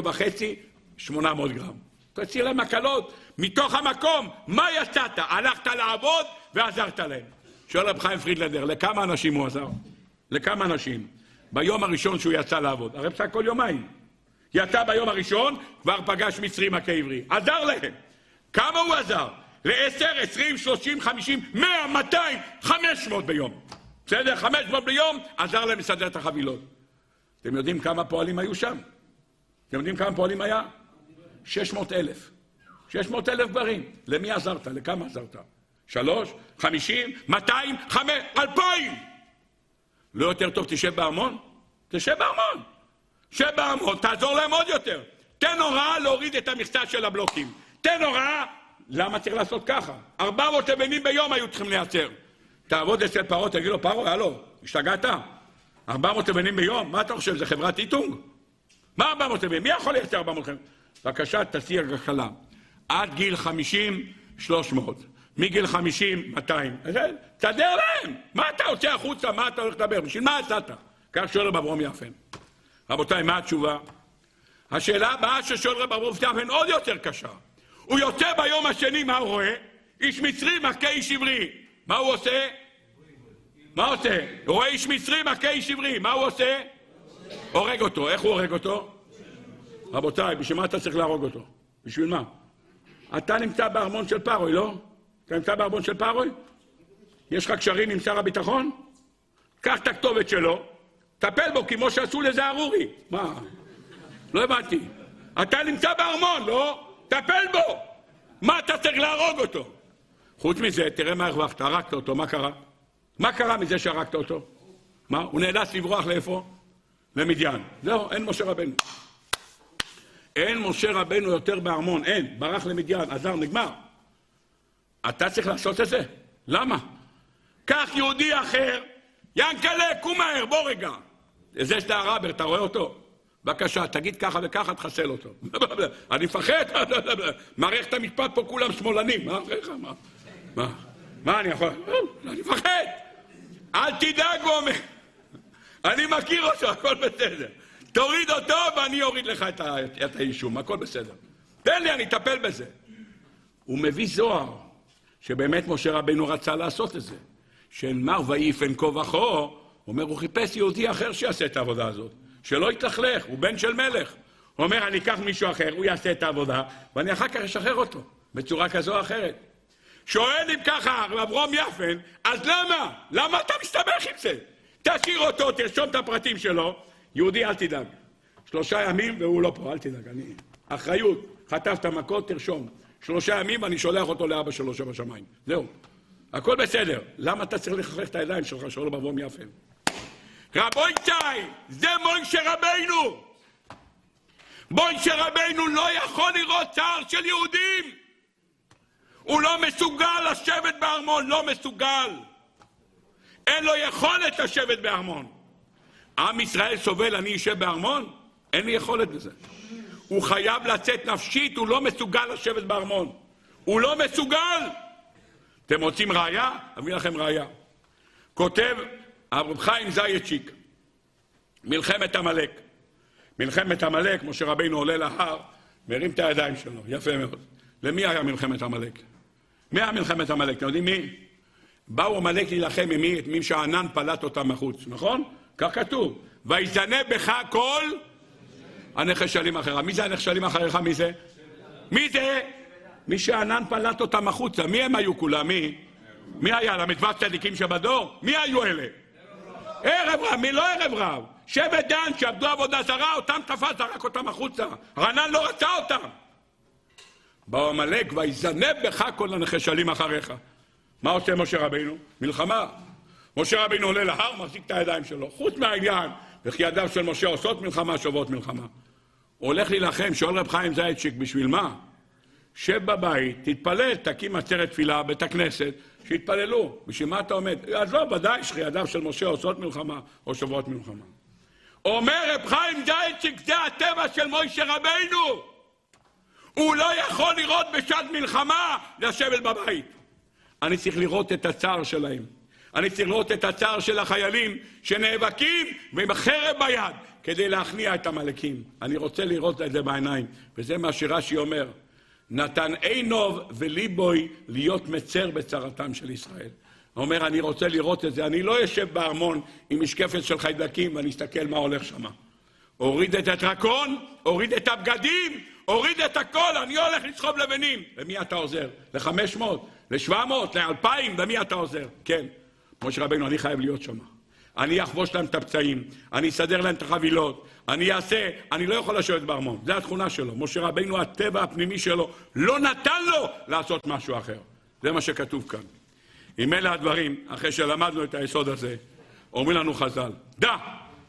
800 גרם. תציע להם הקלות. מתוך המקום, מה יצאת? הלכת לעבוד ועזרת להם. שואל רב חיים פרידלנדר, לכמה אנשים הוא עזר? לכמה אנשים? ביום הראשון שהוא יצא לעבוד. הרי בסך כל יומיים. יצא ביום הראשון, כבר פגש מצרי מכה עברי. עזר להם. כמה הוא עזר? ל10, 20, 30, 50, 100, 200, 500 ביום. בסדר? 500 ביום, עזר להם לסדר את החבילות. אתם יודעים כמה פועלים היו שם? אתם יודעים כמה פועלים היה? 600,000. 600,000 גברים. למי עזרת? לכמה עזרת? 3, 50, 200, 5, 2,000. לא יותר טוב תשב בארמון? תשב בארמון. תשב בארמון, תעזור להם עוד יותר. תן הוראה להוריד את המכסה של הבלוקים. תן הוראה. למה צריך לעשות ככה? 400 לבנים ביום היו צריכים לייצר. תעבוד אצל פרות, תגיד לו, פרו, הלו, השתגעת? 400 לבנים ביום? מה אתה חושב? זה חברת איתונג? מה 400 לבנים? מי יכול לייצר 400 לבנים? בבקשה, תסיר הקלה. עד גיל 50, 300. מגיל 50, 200. תסדר להם. מה אתה יוצא החוצה? מה אתה הולך לדבר? בשביל מה עשת? כך שואל רב אברום יפן. רבותיי, מה התשובה? השאלה הבאה ששואל רב אברום יפן עוד יותר קשה. הוא יוצא ביום השני, מה הוא רואה? איש מצרי מכה איש עברי. מה הוא עושה? מה עושה? הוא רואה איש מצרי מכה איש עברי. מה הוא עושה? הורג אותו. איך הוא הורג אותו? רבותיי, בשביל מה אתה צריך להרוג אותו? בשביל מה? אתה נמצא בארמון של פרוי, לא? אתה נמצא בארמון של פרוי? יש לך קשרים עם שר הביטחון? קח את הכתובת שלו, טפל בו כמו שעשו לזה ארורי. מה? לא הבנתי. אתה נמצא בארמון, לא? טפל בו! מה אתה צריך להרוג אותו? חוץ מזה, תראה מה הרווחת, הרגת אותו, מה קרה? מה קרה מזה שהרגת אותו? מה? הוא נאלץ לברוח לאיפה? למדיין. זהו, אין משה רבנו. אין משה רבנו יותר בארמון, אין. ברח למדיין, עזר, נגמר. אתה צריך לעשות את זה? למה? כך יהודי אחר, ינקלה, קום מהר, בוא רגע. זה שאתה הרבר, אתה רואה אותו? בבקשה, תגיד ככה וככה, תחסל אותו. אני מפחד, מערכת המשפט פה כולם שמאלנים. מה אני יכול? אני מפחד. אל תדאג, הוא אומר. אני מכיר אותו, הכל בסדר. תוריד אותו ואני אוריד לך את האישום, הכל בסדר. תן לי, אני אטפל בזה. הוא מביא זוהר, שבאמת משה רבנו רצה לעשות את זה. שנאמר ויפן כה וכה, אומר, הוא חיפש יהודי אחר שיעשה את העבודה הזאת. שלא יתלכלך, הוא בן של מלך. הוא אומר, אני אקח מישהו אחר, הוא יעשה את העבודה, ואני אחר כך אשחרר אותו, בצורה כזו או אחרת. שואל אם ככה, רב אברום יפן, אז למה? למה אתה מסתבך עם זה? תשאיר אותו, תרשום את הפרטים שלו, יהודי אל תדאג. 3 ימים והוא לא פה, אל תדאג, אני... אחריות, חטפת מכות, תרשום. 3 ימים ואני שולח אותו לאבא שלו שבשמיים. זהו. הכל בסדר. למה אתה צריך לכלך את הידיים שלך, שואל רב אברום יפן? רבוי צ'י, זה מוישה רבינו. מוישה רבינו לא יכול לראות צער של יהודים. הוא לא מסוגל לשבת בארמון, לא מסוגל. אין לו יכולת לשבת בארמון. עם ישראל סובל, אני אשב בארמון? אין לי יכולת בזה. הוא חייב לצאת נפשית, הוא לא מסוגל לשבת בארמון. הוא לא מסוגל. אתם רוצים ראיה? אביא לכם ראיה. כותב הרב חיים זייצ'יק, מלחמת עמלק. מלחמת עמלק, משה רבינו עולה להר, מרים את הידיים שלו, יפה מאוד. למי היה מלחמת עמלק? מי היה מלחמת עמלק? אתם יודעים מי? באו עמלק להילחם עם מי? את מי שהענן פלט אותם מחוץ, נכון? כך כתוב. ויזנה בך כל הנחשלים אחריך. מי זה הנחשלים אחריך? מי זה? מי זה? מי שהענן פלט אותם החוצה. מי הם היו כולם? מי? מי היה? למדבר צדיקים שבדור? מי היו אלה? ערב רב, מי לא ערב רב? שבט דן שעבדו עבודה זרה, אותם תפס, זרק אותם החוצה. רענן לא רצה אותם. באו עמלק ויזנב בך כל הנחשלים אחריך. מה עושה משה רבינו? מלחמה. משה רבינו עולה להר, מחזיק את הידיים שלו. חוץ מהעניין, וכי ידיו של משה עושות מלחמה, שוות מלחמה. הוא הולך להילחם, שואל רב חיים זיידשיק, בשביל מה? שב בבית, תתפלל, תקים עצרת תפילה, בית הכנסת, שיתפללו. בשביל מה אתה עומד? אז לא, ודאי שידיו של משה עושות מלחמה, או שוות מלחמה. אומר רב חיים זיידשיק, זה הטבע של משה רבינו. הוא לא יכול לראות בשעת מלחמה לשבת בבית. אני צריך לראות את הצער שלהם. אני צריך לראות את הצער של החיילים שנאבקים ועם חרב ביד כדי להכניע את המלאקים. אני רוצה לראות את זה בעיניים, וזה מה שרש"י אומר. נתן עינוב וליבוי להיות מצר בצרתם של ישראל. הוא אומר, אני רוצה לראות את זה. אני לא יושב בארמון עם משקפת של חיידקים ואני אסתכל מה הולך שם. הוריד את הדרקון, הוריד את הבגדים, הוריד את הכל, אני הולך לסחוב לבנים. למי אתה עוזר? ל-500, ל-700, ל-2,000, למי אתה עוזר? כן. משה רבינו, אני חייב להיות שם. אני אחבוש להם את הפצעים, אני אסדר להם את החבילות, אני אעשה, אני לא יכול לשבת בארמון. זה התכונה שלו. משה רבינו, הטבע הפנימי שלו, לא נתן לו לעשות משהו אחר. זה מה שכתוב כאן. אם אלה הדברים, אחרי שלמדנו את היסוד הזה, אומרים לנו חז"ל, דע!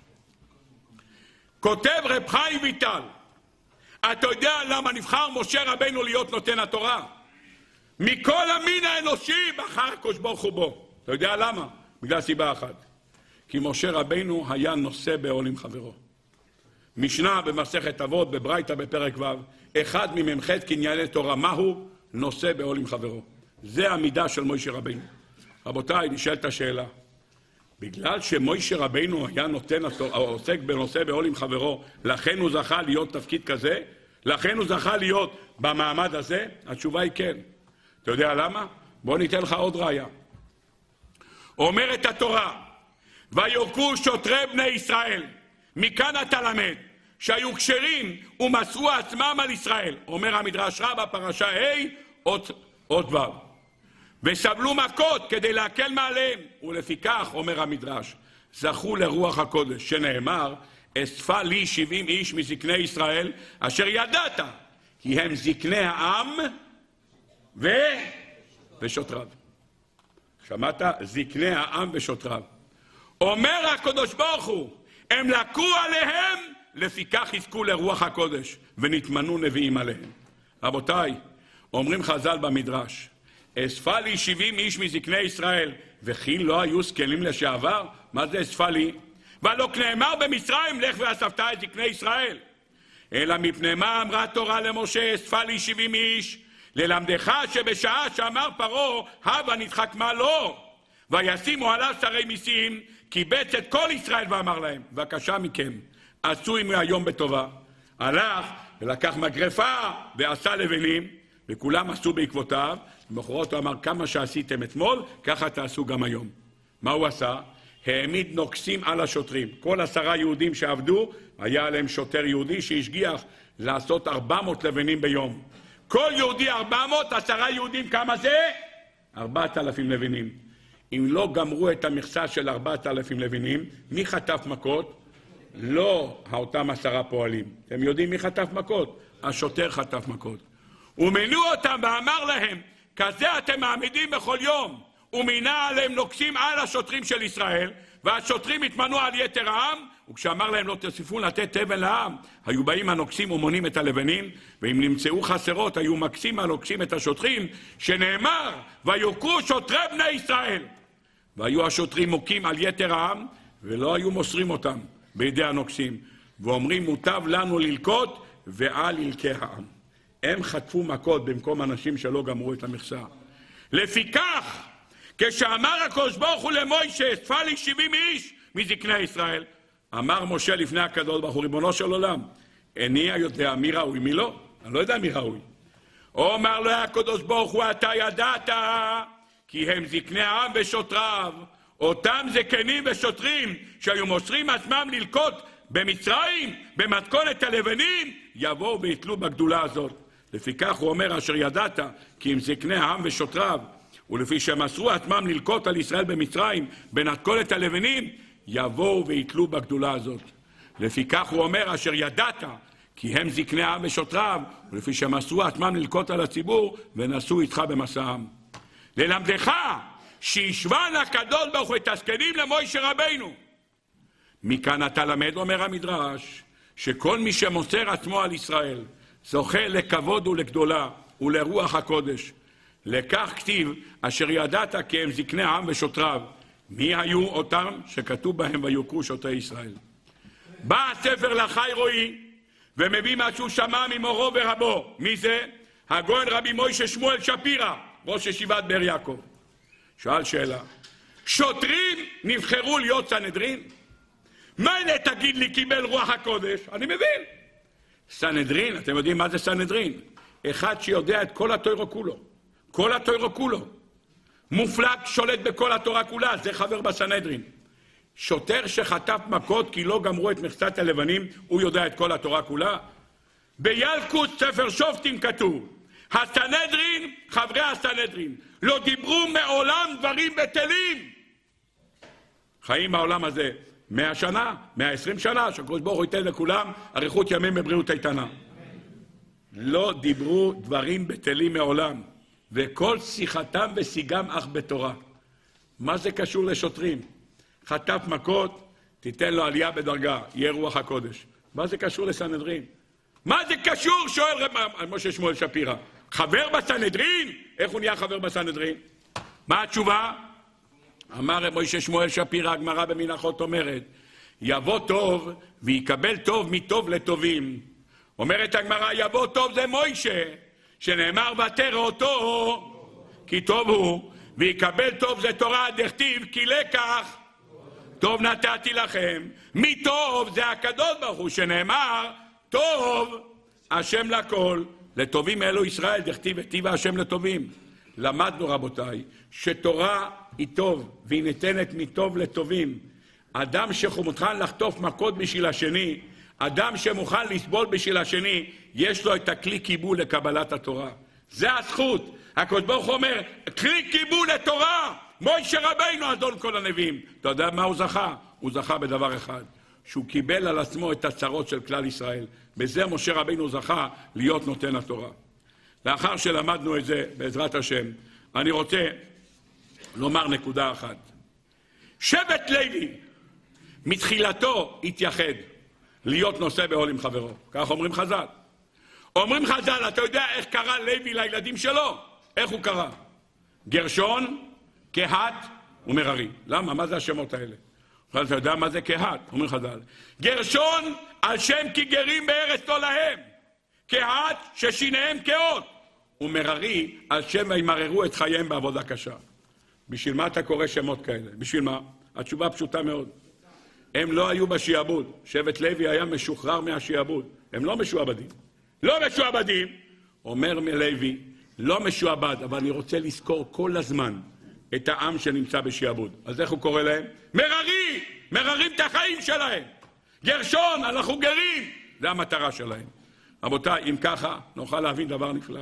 כותב רב חיים ויטל, אתה יודע למה נבחר משה רבינו להיות נותן התורה? מכל המין האנושי בחר הקדוש ברוך הוא בו. אתה יודע למה? בגלל סיבה אחת. כי משה רבינו היה נושא בעול עם חברו. משנה במסכת אבות בברייתא בפרק ו', אחד ממ"ח קנייני תורה, מהו? נושא בעול עם חברו. זה המידה של משה רבינו. רבותיי, נשאלת השאלה. בגלל שמשה רבינו היה עוסק בנושא בעול עם חברו, לכן הוא זכה להיות תפקיד כזה? לכן הוא זכה להיות במעמד הזה? התשובה היא כן. אתה יודע למה? בוא ניתן לך עוד ראיה. אומרת התורה, ויוכו שוטרי בני ישראל. מכאן אתה למד שהיו כשרים ומסרו עצמם על ישראל. אומר המדרש רבה פרשה ה' אות ו'. וסבלו מכות כדי להקל מעליהם. ולפיכך, אומר המדרש, זכו לרוח הקודש, שנאמר, אספה לי 70 איש מזקני ישראל, אשר ידעת, כי הם זקני העם ושוטריו. שמעת? זקני העם ושוטריו. אומר הקדוש ברוך הוא, הם לקו עליהם, לפיכך יזכו לרוח הקודש, ונתמנו נביאים עליהם. רבותיי, אומרים חז"ל במדרש, אספה לי 70 איש מזקני ישראל, וכי לא היו זקנים לשעבר? מה זה אספה לי? ולא נאמר במצרים, לך ואספת את זקני ישראל. אלא מפני מה אמרה תורה למשה, אספה לי 70 איש, ללמדך שבשעה שאמר פרעה, הבה נתחכמה לו, וישימו עליו שרי מיסים, קיבץ את כל ישראל ואמר להם, בבקשה מכם, עשו עמי היום בטובה. הלך ולקח מגרפה ועשה לבנים, וכולם עשו בעקבותיו. למחרת הוא אמר, כמה שעשיתם אתמול, ככה תעשו גם היום. מה הוא עשה? העמיד נוקסים על השוטרים. כל 10 יהודים שעבדו, היה עליהם שוטר יהודי שהשגיח לעשות 400 לבנים ביום. כל יהודי 400, 10 יהודים, כמה זה? 4,000 לבנים. אם לא גמרו את המכסה של 4,000 לבנים, מי חטף מכות? לא אותם 10 פועלים. אתם יודעים מי חטף מכות? השוטר חטף מכות. ומינו אותם ואמר להם, כזה אתם מעמידים בכל יום. ומינה עליהם נוקסים על השוטרים של ישראל, והשוטרים התמנו על יתר העם, וכשאמר להם לא תוסיפו לתת תבן לעם, היו באים הנוקסים ומונים את הלבנים, ואם נמצאו חסרות, היו מקסים הנוקסים את השוטרים, שנאמר, ויוכו שוטרי בני ישראל. והיו השוטרים מוקים על יתר העם, ולא היו מוסרים אותם בידי הנוקסים, ואומרים, מוטב לנו ללקות, ועל ילקי העם. הם חטפו מכות במקום אנשים שלא גמרו את המכסה. לפיכך, כשאמר הקדוש ברוך הוא למוישה, אספה לי 70 איש מזקני ישראל, אמר משה לפני הקדוש ברוך הוא, ריבונו של עולם, איני יודע מי ראוי, מי לא? אני לא יודע מי ראוי. אומר לו הקדוש ברוך הוא, אתה ידעת, כי הם זקני העם ושוטריו, אותם זקנים ושוטרים שהיו מוסרים עצמם ללקות במצרים, במתכונת הלבנים, יבואו ויתלו בגדולה הזאת. לפיכך הוא אומר, אשר ידעת, כי הם זקני העם ושוטריו, ולפי שמסרו עצמם ללקות על ישראל במצרים, במתכונת הלבנים, יבואו ויתלו בגדולה הזאת. לפיכך הוא אומר, אשר ידעת, כי הם זקני העם ושוטריו, ולפי שמסרו עצמם ללקוט על הציבור, ונסעו איתך במסעם. ללמדך, שישבן הקדוש ברוך הוא את הזקנים למוישה רבינו. מכאן אתה למד, אומר המדרש, שכל מי שמוסר עצמו על ישראל, זוכה לכבוד ולגדולה ולרוח הקודש. לכך כתיב, אשר ידעת כי הם זקני העם ושוטריו. מי היו אותם שכתוב בהם ויוכרו שוטרי ישראל? בא הספר לחי רועי, ומביא מה שהוא שמע ממורו ורבו. מי זה? הגאון רבי מוישה שמואל שפירא, ראש ישיבת באר יעקב. שאל שאלה, שוטרים נבחרו להיות סנהדרין? מילא תגיד לי קיבל רוח הקודש? אני מבין. סנהדרין, אתם יודעים מה זה סנהדרין? אחד שיודע את כל התורה כולו. כל התורה כולו. מופלג שולט בכל התורה כולה, זה חבר בסנהדרין. שוטר שחטף מכות כי לא גמרו את מכסת הלבנים, הוא יודע את כל התורה כולה. בילקוט ספר שופטים כתוב, הסנהדרין, חברי הסנהדרין, לא דיברו מעולם דברים בטלים. חיים בעולם הזה 100 שנה, 120 שנה, שהקדוש ברוך הוא ייתן לכולם אריכות ימים בבריאות איתנה. לא דיברו דברים בטלים מעולם, וכל שיחתם ושיגם אך בתורה. מה זה קשור לשוטרים? חטף מכות, תיתן לו עלייה בדרגה, יהיה רוח הקודש. מה זה קשור לסנהדרין? מה זה קשור? שואל רב משה שמואל שפירא. חבר בסנהדרין? איך הוא נהיה חבר בסנהדרין? מה התשובה? אמר רב משה שמואל שפירא, הגמרא במנחות אומרת, יבוא טוב ויקבל טוב מטוב לטובים. אומרת הגמרא, יבוא טוב זה מוישה, שנאמר ותרא אותו כי טוב הוא, ויקבל טוב זה תורה דכתיב כי לקח טוב נתתי לכם. מי טוב זה הקדוש ברוך הוא, שנאמר טוב השם לכל, לטובים אלו ישראל דכתיב וטיב השם לטובים. למדנו רבותיי שתורה היא טוב והיא ניתנת מטוב לטובים. אדם שמוכן לחטוף מכות בשביל השני, אדם שמוכן לסבול בשביל השני, יש לו את הכלי קיבול לקבלת התורה. זה הזכות. הקדוש ברוך הוא אומר, כלי קיבול לתורה. מוישה רבינו אדון כל הנביאים. אתה יודע מה הוא זכה? הוא זכה בדבר אחד, שהוא קיבל על עצמו את הצרות של כלל ישראל. בזה משה רבינו זכה להיות נותן התורה. לאחר שלמדנו את זה בעזרת השם, אני רוצה לומר נקודה אחת. שבט לוי מתחילתו התייחד להיות נושא בעול עם חברו. כך אומרים חז"ל. אומרים חז"ל, אתה יודע איך קרא לוי לילדים שלו? איך הוא קרא? גרשון, קהת ומררי. למה? מה זה השמות האלה? אתה יודע מה זה קהת? אומרים חז"ל. גרשון על שם כי גרים בארץ לא להם. קהת ששיניהם קהות. ומררי על שם וימררו את חייהם בעבודה קשה. בשביל מה אתה קורא שמות כאלה? בשביל מה? התשובה פשוטה מאוד. הם לא היו בשיעבוד. שבט לוי היה משוחרר מהשיעבוד. הם לא משועבדים. לא משועבדים. אומר מלוי, לא משועבד, אבל אני רוצה לזכור כל הזמן את העם שנמצא בשיעבוד. אז איך הוא קורא להם? מררי! מררים את החיים שלהם. גרשון, אנחנו גרים. זה המטרה שלהם. רבותיי, אם ככה, נוכל להבין דבר נפלא.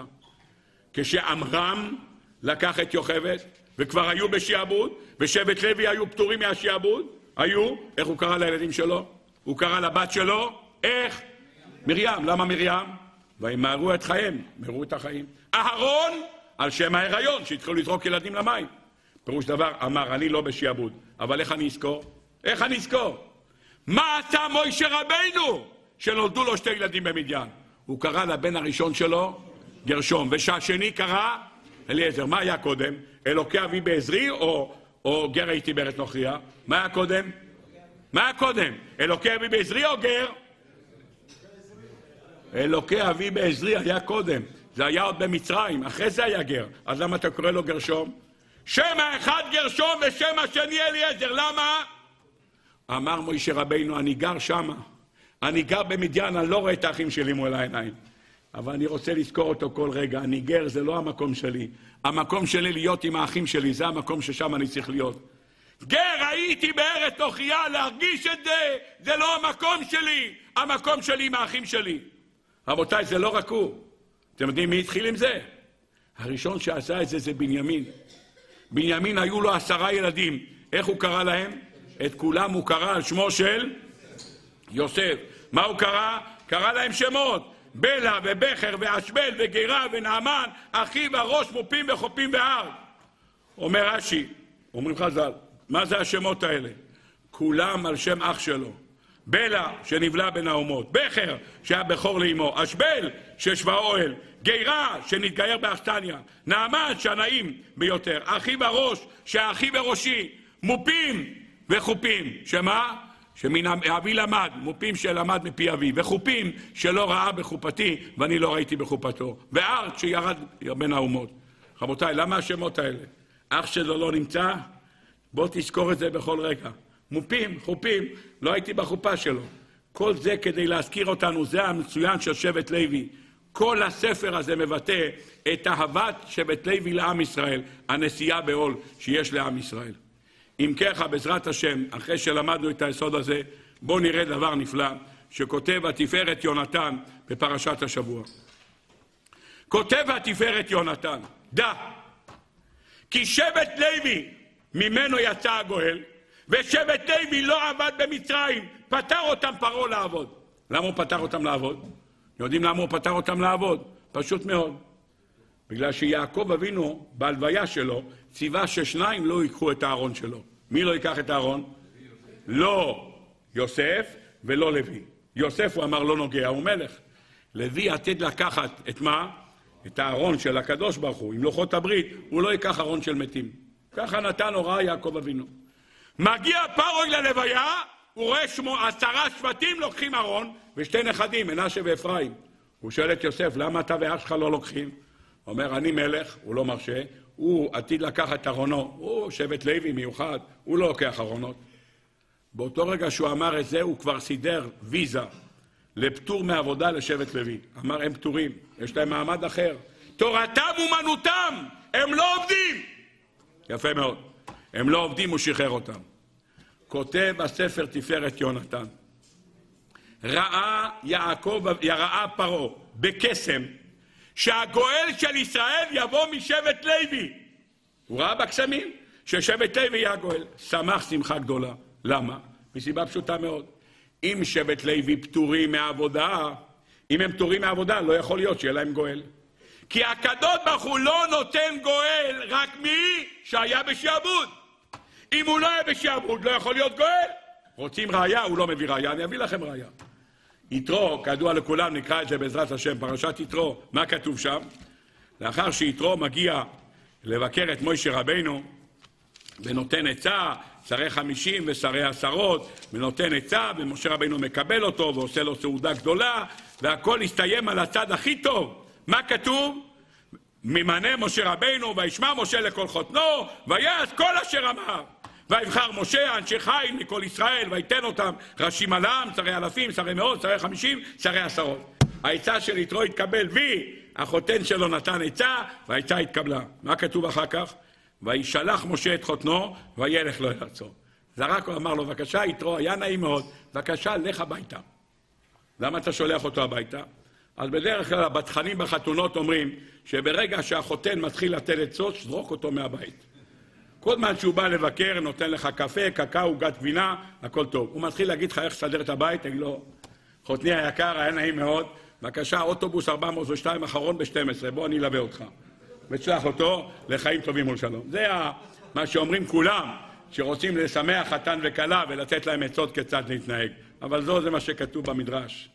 כשעמרם לקח את יוכבד, וכבר היו בשיעבוד, ושבט לוי היו פטורים מהשיעבוד, היו, איך הוא קרא לילדים שלו? הוא קרא לבת שלו, איך? מרים. למה מרים? וימהרו את חייהם, מהרו את החיים. אהרון, על שם ההיריון, שהתחילו לזרוק ילדים למים. פירוש דבר, אמר, אני לא בשיעבוד, אבל איך אני אזכור? איך אני אזכור? מה עשה מוישה רבינו שנולדו לו 2 ילדים במדיין? הוא קרא לבן הראשון שלו גרשום, ושהשני קרא אליעזר. מה היה קודם? אלוקי אבי בעזרי או גר הייתי בארץ נוכריה? מה היה קודם? מה היה קודם? אלוקי אבי בעזרי או גר? אלוקי אבי בעזרי היה קודם. זה היה עוד במצרים, אחרי זה היה גר. אז למה אתה קורא לו גרשום? שם האחד גרשום ושם השני אליעזר. למה? אמר מוישה רבינו, אני גר שמה. אני גר במדיין, אני לא רואה את האחים שלי מול העיניים. אבל אני רוצה לזכור אותו כל רגע. אני גר, זה לא המקום שלי. המקום שלי להיות עם האחים שלי, זה המקום ששם אני צריך להיות. גר, הייתי בארץ נוכריה, להרגיש את זה. זה לא המקום שלי. המקום שלי עם האחים שלי. רבותיי, זה לא רק הוא. אתם יודעים מי התחיל עם זה? הראשון שעשה את זה זה בנימין. בנימין היו לו 10 ילדים. איך הוא קרא להם? את כולם הוא קרא על שמו של יוסף. מה הוא קרא? קרא להם שמות. בלה ובכר ואשבל וגירה ונעמן, אחיו הראש מופים וחופים והר. אומר רש"י, אומרים חז"ל, מה זה השמות האלה? כולם על שם אח שלו. בלה שנבלע בין האומות, בכר שהיה בכור לאמו, אשבל ששבה אוהל, גירה שנתגייר באכסניה, נעמן שהנעים ביותר, אחיו הראש שהאחי וראשי, מופים וחופים, שמה? שמן אבי למד, מופים שלמד מפי אבי, וחופים שלא ראה בחופתי ואני לא ראיתי בחופתו, והר שירד בין האומות. רבותיי, למה השמות האלה? אח שלו לא נמצא? בוא תזכור את זה בכל רגע. מופים, חופים, לא הייתי בחופה שלו. כל זה כדי להזכיר אותנו, זה המצוין של שבט לוי. כל הספר הזה מבטא את אהבת שבט לוי לעם ישראל, הנשיאה בעול שיש לעם ישראל. אם ככה, בעזרת השם, אחרי שלמדנו את היסוד הזה, בואו נראה דבר נפלא שכותב התפארת יונתן בפרשת השבוע. כותב התפארת יונתן, דע, כי שבט לוי ממנו יצא הגואל, ושבט לוי לא עבד במצרים, פטר אותם פרעה לעבוד. למה הוא פטר אותם לעבוד? יודעים למה הוא פטר אותם לעבוד? פשוט מאוד. בגלל שיעקב אבינו בהלוויה שלו ציווה ששניים לא ייקחו את הארון שלו. מי לא ייקח את הארון? לא יוסף ולא לוי. יוסף הוא אמר לא נוגע, הוא מלך. לוי עתיד לקחת את מה? את הארון של הקדוש ברוך הוא, עם לוחות הברית, הוא לא ייקח ארון של מתים. ככה נתן הוראה יעקב אבינו. מגיע פרעה ללוויה, הוא רואה 10 שבטים לוקחים ארון, ושתי נכדים, מנשה ואפרים. הוא שואל את יוסף, למה אתה ואח שלך לא לוקחים? הוא אומר, אני מלך, הוא לא מרשה, הוא עתיד לקחת ארונו, הוא שבט לוי מיוחד, הוא לא לוקח ארונות. באותו רגע שהוא אמר את זה, הוא כבר סידר ויזה לפטור מעבודה לשבט לוי. אמר, הם פטורים, יש להם מעמד אחר. תורתם אומנותם, הם לא עובדים. יפה מאוד. הם לא עובדים, הוא שחרר אותם. כותב הספר תפארת יונתן. ראה פרעה בקסם שהגואל של ישראל יבוא משבט לוי. הוא ראה בקסמים ששבט לוי יהיה הגואל. שמח שמחה גדולה. למה? מסיבה פשוטה מאוד. אם שבט לוי פטורים מהעבודה, אם הם פטורים מהעבודה, לא יכול להיות שיהיה להם גואל. כי הקדוש ברוך הוא לא נותן גואל רק מי שהיה בשעבוד. אם הוא לא היה בשעבוד, לא יכול להיות גואל. רוצים ראיה, הוא לא מביא ראיה, אני אביא לכם ראיה. יתרו, כידוע לכולם, נקרא את זה בעזרת השם, פרשת יתרו, מה כתוב שם? לאחר שיתרו מגיע לבקר את מוישה רבינו, ונותן עצה, שרי 50 ושרי 10, ונותן עצה, ומשה רבינו מקבל אותו, ועושה לו סעודה גדולה, והכל הסתיים על הצד הכי טוב. מה כתוב? ממנה משה רבינו, וישמע משה לכל חותנו, ויעש כל אשר אמר. ויבחר משה אנשי חיל מכל ישראל, ויתן אותם ראשים על העם, שרי אלפים, שרי מאות, שרי 50, שרי 10. העצה של יתרו התקבל, והחותן שלו נתן עצה, והעצה התקבלה. מה כתוב אחר כך? וישלח משה את חותנו, וילך לו לארצו. זרק, הוא אמר לו, בבקשה יתרו, היה נעים מאוד, בבקשה לך הביתה. למה אתה שולח אותו הביתה? אז בדרך כלל הבטחנים בחתונות אומרים שברגע שהחותן מתחיל לתת עצות, זרוק אותו מהבית. כל זמן שהוא בא לבקר, נותן לך קפה, קקאו, עוגת גבינה, הכל טוב. הוא מתחיל להגיד לך איך לסדר את הבית, תגיד לו, חותני היקר, היה נעים מאוד, בבקשה, אוטובוס 402 אחרון ב-12, בוא אני אלווה אותך. וצלח אותו לחיים טובים ולשלום. זה מה שאומרים כולם, שרוצים לשמח חתן וכלה ולתת להם עצות כיצד להתנהג. אבל זה מה שכתוב במדרש.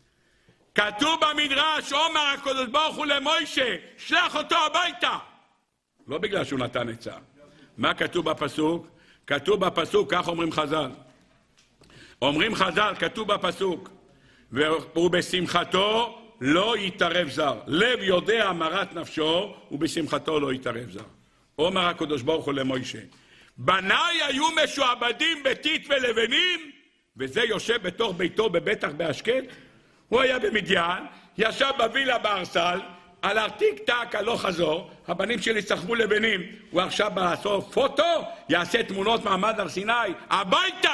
כתוב במדרש, אומר הקדוש ברוך הוא למוישה, שלח אותו הביתה. לא בגלל שהוא נתן עצה. מה כתוב בפסוק? כתוב בפסוק, כך אומרים חז"ל. אומרים חז"ל, כתוב בפסוק, ובשמחתו לא יתערב זר. לב יודע מרת נפשו, ובשמחתו לא יתערב זר. אומר הקדוש ברוך הוא למוישה, בניי היו משועבדים בטיט ולבנים, וזה יושב בתוך ביתו בבטח באשקד. הוא היה במדיין, ישב בווילה בארסל, על הרתיק טק הלוך חזור, הבנים שלי סחבו לבנים, הוא עכשיו לעשות פוטו, יעשה תמונות מעמד הר סיני, הביתה!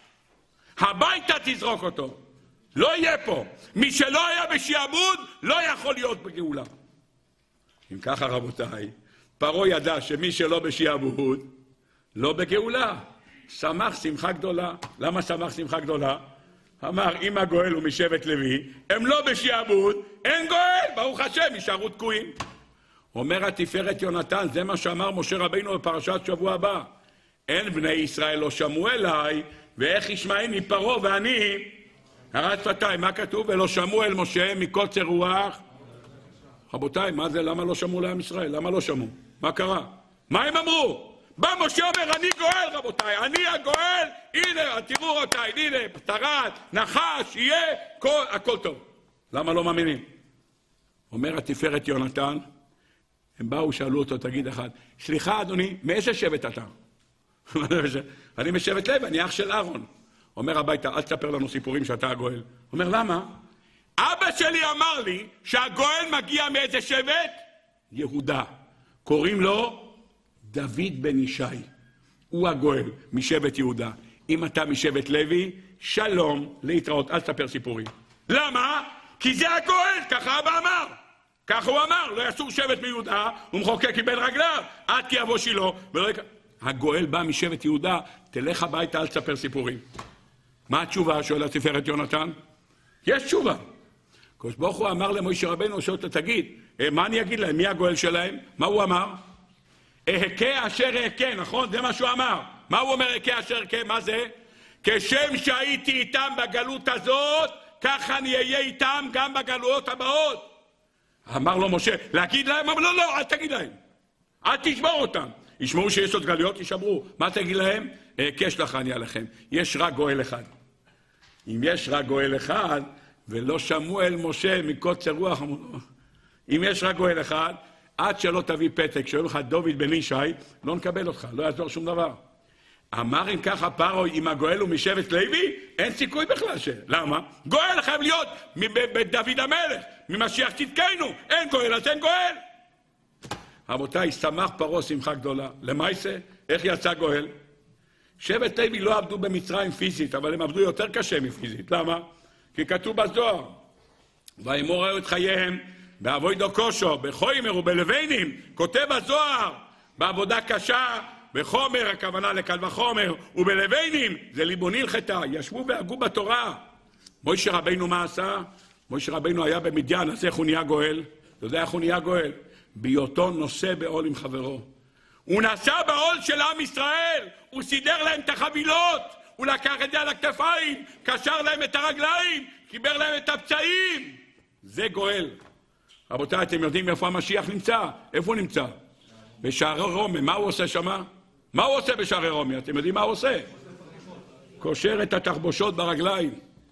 הביתה תזרוק אותו. לא יהיה פה. מי שלא היה בשעבוד, לא יכול להיות בגאולה. אם ככה רבותיי, פרעה ידע שמי שלא בשעבוד, לא בגאולה. שמח שמחה גדולה. למה שמח שמחה גדולה? אמר, אם הגואל הוא משבט לוי, הם לא בשעבוד, אין גואל, ברוך השם, יישארו תקועים. אומר התפארת יונתן, זה מה שאמר משה רבינו בפרשת שבוע הבא. אין בני ישראל לא שמעו אליי, ואיך ישמעני פרעה ואני הרת שפתיים. מה כתוב? ולא שמעו אל משה מקוצר רוח. רבותיי, מה זה? למה לא שמעו לעם ישראל? למה לא שמעו? מה קרה? מה הם אמרו? בא משה אומר, אני גואל רבותיי, אני הגואל, הנה, תראו אותי, הנה, פטרת, נחש, יהיה, הכל טוב. למה לא מאמינים? אומר התפארת יונתן, הם באו, שאלו אותו, תגיד אחד, סליחה אדוני, מאיזה שבט אתה? אני משבט לוי, אני אח של אהרון. אומר הביתה, אל תספר לנו סיפורים שאתה הגואל. אומר, למה? אבא שלי אמר לי שהגואל מגיע מאיזה שבט? יהודה. קוראים לו דוד בן ישי. הוא הגואל משבט יהודה. אם אתה משבט לוי, שלום, להתראות, אל תספר סיפורים. למה? כי זה הגואל, ככה אבא אמר. ככה הוא אמר, לא יסור שבט מיהודה, הוא מחוקק מבין רגליו, עד כי יבוא שילה, ולא יקרה. הגואל בא משבט יהודה, תלך הביתה, אל תספר סיפורים. מה התשובה? שואל התפארת יונתן. יש תשובה. הקדוש ברוך הוא אמר למשה רבנו, שואל אותו, תגיד, מה אני אגיד להם? מי הגואל שלהם? מה הוא אמר? אהכה אשר אהכה, נכון? זה מה שהוא אמר. מה הוא אומר אהכה אשר אהכה? מה זה? כשם שהייתי איתם בגלות הזאת, ככה אני אהיה איתם גם בגלויות הבאות. אמר לו משה, להגיד להם? אמר לו, לא, אל תגיד להם. אל תשמור אותם. ישמעו שיש עוד גלויות, ישמרו. מה תגיד להם? כשלך אני עליכם. יש רק גואל אחד. אם יש רק גואל אחד, ולא שמעו אל משה מקוצר רוח, אם יש רק גואל אחד, עד שלא תביא פתק, שואל לך דוד בן ישי, לא נקבל אותך, לא יעזור שום דבר. אמר אם ככה פרעה, אם הגואל הוא משבט לוי, אין סיכוי בכלל למה? גואל חייב להיות בדוד המלך, ממשיח צדקנו, אין גואל אז אין גואל. רבותיי, שמח פרעה שמחה גדולה. למעשה, איך יצא גואל? שבט לוי לא עבדו במצרים פיזית, אבל הם עבדו יותר קשה מפיזית. למה? כי כתוב בזוהר, וימור היו את חייהם בעבודו קושו, בחומר ובלבנים, כותב הזוהר, בעבודה קשה, בחומר, הכוונה לקל וחומר, ובלבנים, זה ליבוני הלכתה, ישבו והגו בתורה. משה רבינו מה עשה? משה רבינו היה במדיין, אז איך הוא נהיה גואל? אתה יודע איך הוא נהיה גואל? בהיותו נושא בעול עם חברו. הוא נשא בעול של עם ישראל, הוא סידר להם את החבילות, הוא לקח את זה על הכתפיים, קשר להם את הרגליים, חיבר להם את הפצעים. זה גואל. רבותיי, אתם יודעים איפה המשיח נמצא? איפה הוא נמצא? בשערי רומי. מה הוא עושה שמה? מה הוא עושה בשערי רומי? אתם יודעים מה הוא עושה? קושר את התחבושות ברגליים.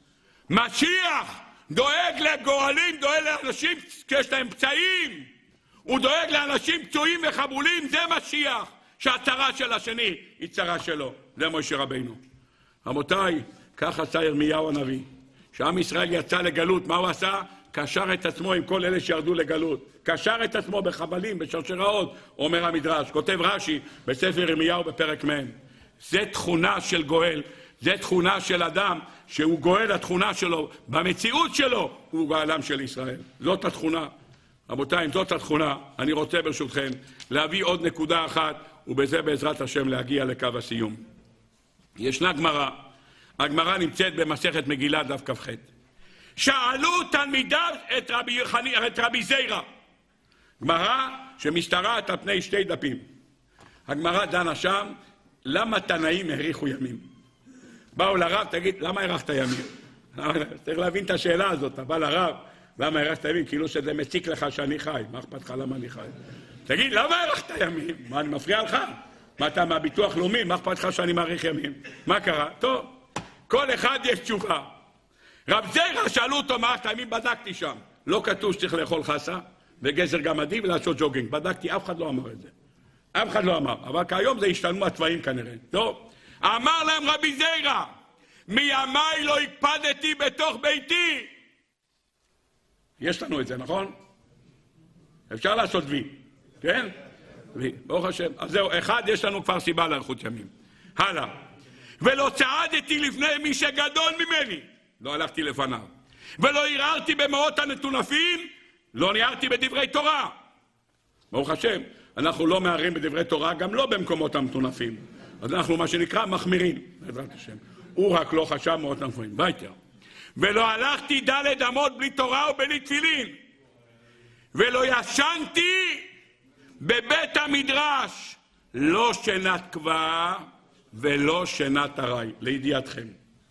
משיח דואג לגואלים, דואג לאנשים שיש להם פצעים. הוא דואג לאנשים פצועים וחבולים, זה משיח. שהצרה של השני היא צרה שלו. זה משה רבינו. רבותיי, כך עשה ירמיהו הנביא. שעם ישראל יצא לגלות, מה הוא עשה? קשר את עצמו עם כל אלה שירדו לגלות. קשר את עצמו בחבלים, בשרשראות, אומר המדרש. כותב רש"י בספר ירמיהו בפרק מ'. זה תכונה של גואל. זה תכונה של אדם שהוא גואל, התכונה שלו. במציאות שלו הוא גואלם של ישראל. זאת התכונה. רבותיי, אם זאת התכונה, אני רוצה ברשותכם להביא עוד נקודה אחת, ובזה בעזרת השם להגיע לקו הסיום. ישנה גמרא. הגמרא נמצאת במסכת מגילה דף כ"ח. שאלו תלמידיו את רבי זיירא. גמרא שמשתרעת על פני 2 דפים. הגמרא דנה שם, למה תנאים האריכו ימים? באו לרב, תגיד, למה הארכת ימים? צריך להבין את השאלה הזאת, אבל לרב, למה הארכת ימים? כאילו שזה מציק לך שאני חי. מה אכפת לך למה אני חי? תגיד, למה הארכת ימים? מה, אני מפריע לך? מה אתה מהביטוח לאומי? מה אכפת לך שאני מאריך ימים? מה קרה? טוב, כל אחד יש תשובה. רב זיירא שאלו אותו מה הימים, בדקתי שם. לא כתוב שצריך לאכול חסה וגזר גמדי ולעשות ג'וגינג. בדקתי, אף אחד לא אמר את זה. אף אחד לא אמר. אבל כיום זה השתנו הצבעים כנראה. טוב. אמר להם רבי זיירא, מימיי לא הקפדתי בתוך ביתי. יש לנו את זה, נכון? אפשר לעשות וי. כן? וי. ברוך השם. אז זהו, אחד, יש לנו כבר סיבה לאריכות ימים. הלאה. ולא צעדתי לפני מי שגדול ממני. לא הלכתי לפניו. ולא הרהרתי במאות הנטונפים, לא נהרתי בדברי תורה. ברוך השם, אנחנו לא מהרהרים בדברי תורה, גם לא במקומות המטונפים. אז אנחנו מה שנקרא מחמירים, בעזרת השם. הוא רק לא חשב מאוד נפואים. ביתר. ולא הלכתי ד' אמות בלי תורה ובלי תפילין. ולא ישנתי בבית המדרש. לא שנת קבעה ולא שנת ארעי. לידיעתכם.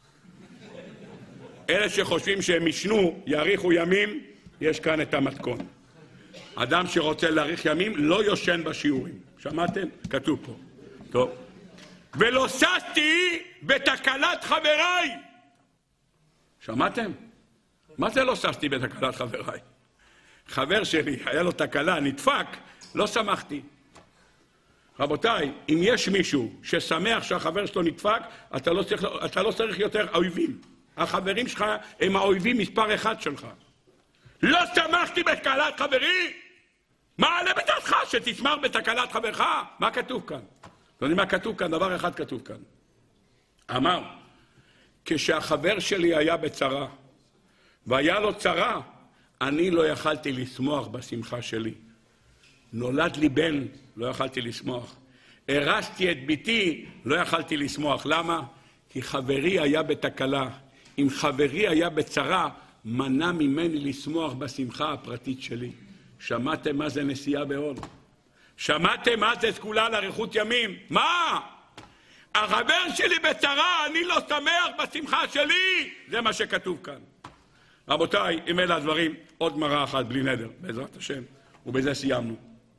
אלה שחושבים שהם ישנו, יאריכו ימים, יש כאן את המתכון. אדם שרוצה להאריך ימים לא יושן בשיעורים. שמעתם? כתוב פה. טוב. ולא ששתי בתקלת חבריי. שמעתם? מה זה לא ששתי בתקלת חבריי? חבר שלי, היה לו תקלה, נדפק, לא שמחתי. רבותיי, אם יש מישהו ששמח שהחבר שלו נדפק, אתה לא צריך יותר אויבים. החברים שלך הם האויבים מספר אחד שלך. לא שמחתי בתקלת חברי? מה עלה בדעתך שתשמח בתקלת חברך? מה כתוב כאן? לא יודע מה כתוב כאן, דבר אחד כתוב כאן. אמר, כשהחבר שלי היה בצרה, והיה לו צרה, אני לא יכלתי לשמוח בשמחה שלי. נולד לי בן, לא יכלתי לשמוח. הרסתי את ביתי, לא יכלתי לשמוח. למה? כי חברי היה בתקלה. אם חברי היה בצרה, מנע ממני לשמוח בשמחה הפרטית שלי. שמעתם מה זה נסיעה בעול? שמעתם מה זה סגולה לאריכות ימים? מה? החבר שלי בצרה, אני לא שמח בשמחה שלי. זה מה שכתוב כאן. רבותיי, אם אלה הדברים, עוד מראה אחת בלי נדר, בעזרת השם, ובזה סיימנו.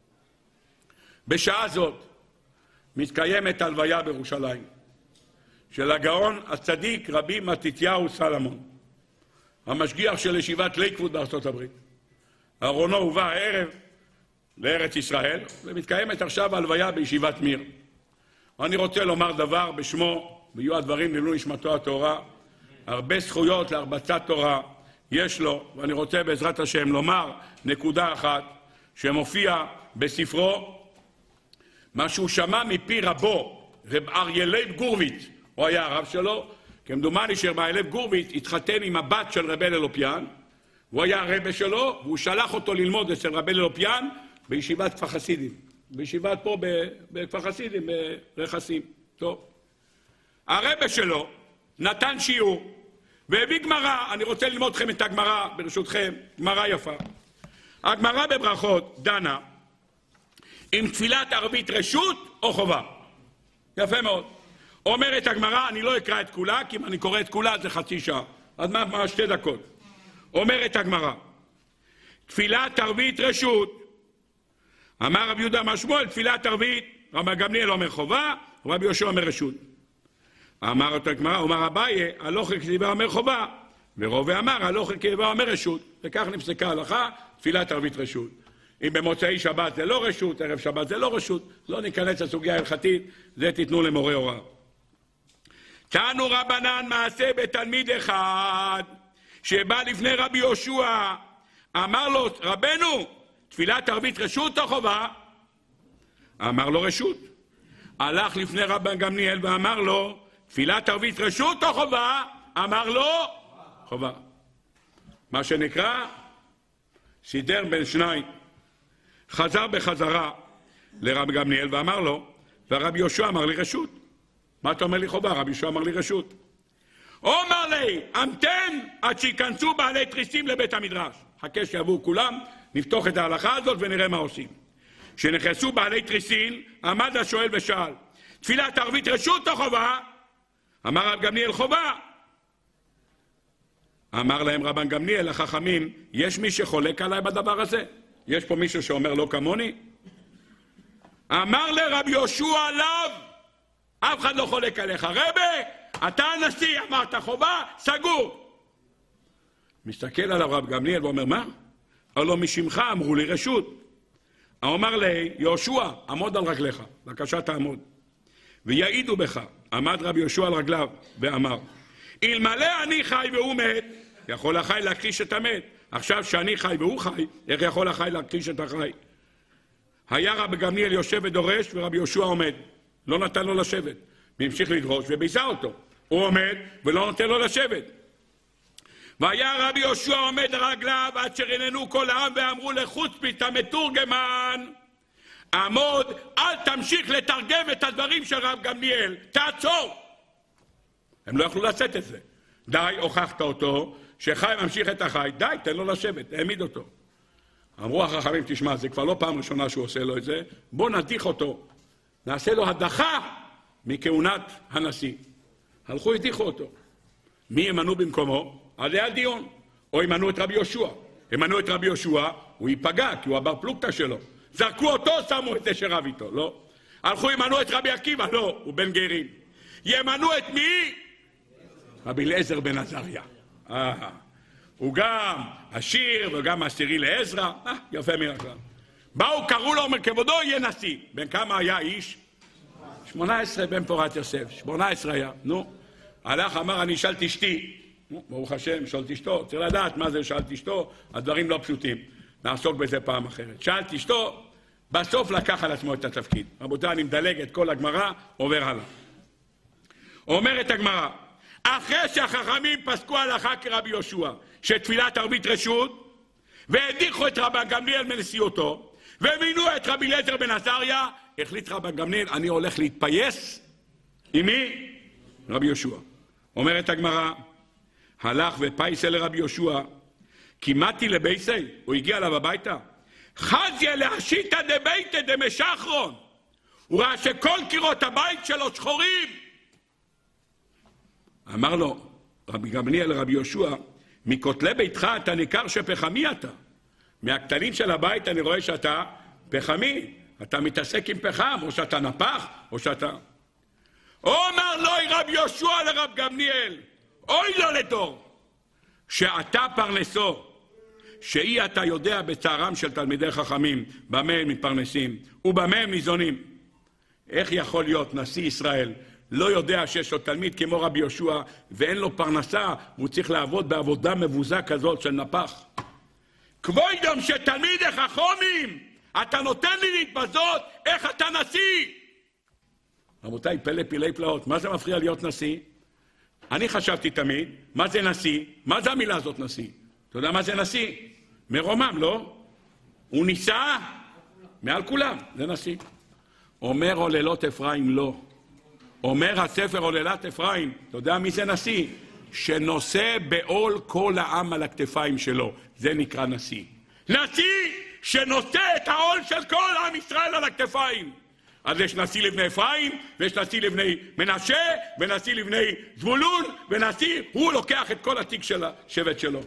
בשעה זאת מתקיימת הלוויה בירושלים של הגאון הצדיק רבי מתתיהו סלמון, המשגיח של ישיבת לייקווד בארצות הברית. ארונו הובא הערב לארץ ישראל, ומתקיימת עכשיו הלוויה בישיבת מיר. אני רוצה לומר דבר בשמו, ויהיו הדברים לעילוי נשמתו הטהורה. הרבה זכויות להרבצת תורה יש לו, ואני רוצה בעזרת השם לומר נקודה אחת שמופיע בספרו, מה שהוא שמע מפי רבו, רב אריה לייב גורביץ, הוא היה הרב שלו, כמדומני שרב אריה לייב גורביץ התחתן עם הבת של רבי אלופיאן, הוא היה הרבה שלו, והוא שלח אותו ללמוד אצל רבי אלופיאן בישיבת כפר חסידים, בישיבת פה בכפר חסידים, ברכסים. טוב. הרבה שלו נתן שיעור, והביא גמרא, אני רוצה ללמוד לכם את הגמרא, ברשותכם, גמרא יפה. הגמרא בברכות דנה, עם תפילת ערבית רשות או חובה. יפה מאוד. אומרת הגמרא, אני לא אקרא את כולה, כי אם אני קורא את כולה זה חצי שעה. אז מה 2 דקות. אומרת הגמרא, תפילת ערבית רשות. אמר רבי יהודה אמר שמואל, תפילת ערבית, רבי גמליאל אומר חובה, רבי יהושע אומר רשות. אמר אותה הגמרא, אומר אביי, הלוך כדבר אומר חובה, ורובה אמר, הלוך כדבר אומר רשות. וכך נפסקה ההלכה, תפילת ערבית רשות. אם במוצאי שבת זה לא רשות, ערב שבת זה לא רשות, לא ניכנס לסוגיה ההלכתית, זה תיתנו למורה הוראה. תנו רבנן מעשה בתלמיד אחד, שבא לפני רבי יהושע, אמר לו, רבנו, תפילת ערבית רשות או חובה? אמר לו רשות. הלך לפני רבי גמליאל ואמר לו, תפילת ערבית רשות או חובה? אמר לו, חובה. מה שנקרא, סידר בין שניים. חזר בחזרה לרבי גמליאל ואמר לו, והרבי יהושע אמר לי רשות. מה אתה אומר לי חובה? רבי יהושע אמר לי רשות. אומר לי, המתן עד שיכנסו בעלי תריסים לבית המדרש. חכה שיבואו כולם, נפתוח את ההלכה הזאת ונראה מה עושים. כשנכנסו בעלי תריסים, עמד השואל ושאל, תפילת ערבית רשות או חובה? אמר רבי גמליאל חובה. אמר להם רבן גמליאל, החכמים, יש מי שחולק עליי בדבר הזה? יש פה מישהו שאומר לא כמוני? אמר לרבי יהושע עליו, אף אחד לא חולק עליך. רבי, אתה הנשיא, אמרת חובה, סגור. מסתכל עליו רבי גמליאל ואומר, מה? הלא משמך אמרו לי רשות. אמר לי, יהושע, עמוד על רגליך, בבקשה תעמוד. ויעידו בך, עמד רבי יהושע על רגליו ואמר, אלמלא אני חי והוא מת, יכול החי להכחיש את המת. עכשיו שאני חי והוא חי, איך יכול החי להכחיש את החי? היה רבי גמליאל יושב ודורש ורבי יהושע עומד. לא נתן לו לשבת. והמשיך לדרוש וביזה אותו. הוא עומד ולא נותן לו לשבת. והיה רבי יהושע עומד על רגליו עד שרננו כל העם ואמרו לחוצפית המתורגמן, עמוד, אל תמשיך לתרגם את הדברים של רב גמליאל, תעצור. הם לא יכלו לשאת את זה. די, הוכחת אותו, שחי ממשיך את החי, די, תן לו לשבת, העמיד אותו. אמרו החכמים, תשמע, זה כבר לא פעם ראשונה שהוא עושה לו את זה, בוא נדיח אותו, נעשה לו הדחה מכהונת הנשיא. הלכו, הדיחו אותו. מי ימנו במקומו? אז היה דיון. או ימנו את רבי יהושע. ימנו את רבי יהושע, הוא ייפגע, כי הוא הבר פלוגתא שלו. זרקו אותו, שמו את זה שרב איתו, לא. הלכו, ימנו את רבי עקיבא, לא, הוא בן גרים. ימנו את מי? רבי אליעזר בן עזריה. הוא גם עשיר וגם עשירי לעזרא, יפה מן הכלל. באו, קראו לו, אומר כבודו יהיה נשיא. בן כמה היה איש? 18 בן פורת יוסף, 18 היה, נו. הלך, אמר, אני אשאל את אשתי. ברוך השם, שואל את אשתו, צריך לדעת מה זה שאל את אשתו, הדברים לא פשוטים. נעסוק בזה פעם אחרת. שאל את אשתו, בסוף לקח על עצמו את התפקיד. רבותיי, אני מדלג את כל הגמרא, עובר הלאה. אומרת הגמרא, אחרי שהחכמים פסקו הלכה כרבי יהושע, שתפילת ערבית רשות, והדיחו את רבן גמליאל מנשיאותו, ומינו את רבי אליעזר בן עזריה, החליט רבן גמליאל, אני הולך להתפייס עם מי? רבי יהושע. אומרת הגמרא, הלך ופייס אל רבי יהושע, כימתי לבייסי, הוא הגיע אליו הביתה, חזיה להשיטה דביתא דמשחרון, הוא ראה שכל קירות הבית שלו שחורים. אמר לו רבי גמליאל לרבי יהושע, מכותלי ביתך אתה ניכר שפחמי אתה. מהקטנים של הבית אני רואה שאתה פחמי, אתה מתעסק עם פחם, או שאתה נפח, או שאתה... אומר לו רבי יהושע לרב גמליאל, אוי לו לדור, שאתה פרנסו, שאי אתה יודע בצערם של תלמידי חכמים, במה הם מתפרנסים, ובמה הם ניזונים. איך יכול להיות נשיא ישראל, לא יודע שיש לו תלמיד כמו רבי יהושע, ואין לו פרנסה, והוא צריך לעבוד בעבודה מבוזה כזאת של נפח. כבודם שתלמידי חכמים, אתה נותן לי להתבזות, איך אתה נשיא? רבותיי, פלא פילי פלאות, מה זה מפריע להיות נשיא? אני חשבתי תמיד, מה זה נשיא? מה זה המילה הזאת נשיא? אתה יודע מה זה נשיא? מרומם, לא? הוא ניסה מעל כולם, זה נשיא. אומר עוללות אפרים לא. אומר הספר עוללת אפרים, אתה יודע מי זה נשיא? שנושא בעול כל העם על הכתפיים שלו, זה נקרא נשיא. נשיא שנושא את העול של כל עם ישראל על הכתפיים. אז יש נשיא לבני אפרים, ויש נשיא לבני מנשה, ונשיא לבני זבולון, ונשיא, הוא לוקח את כל התיק של השבט שלו.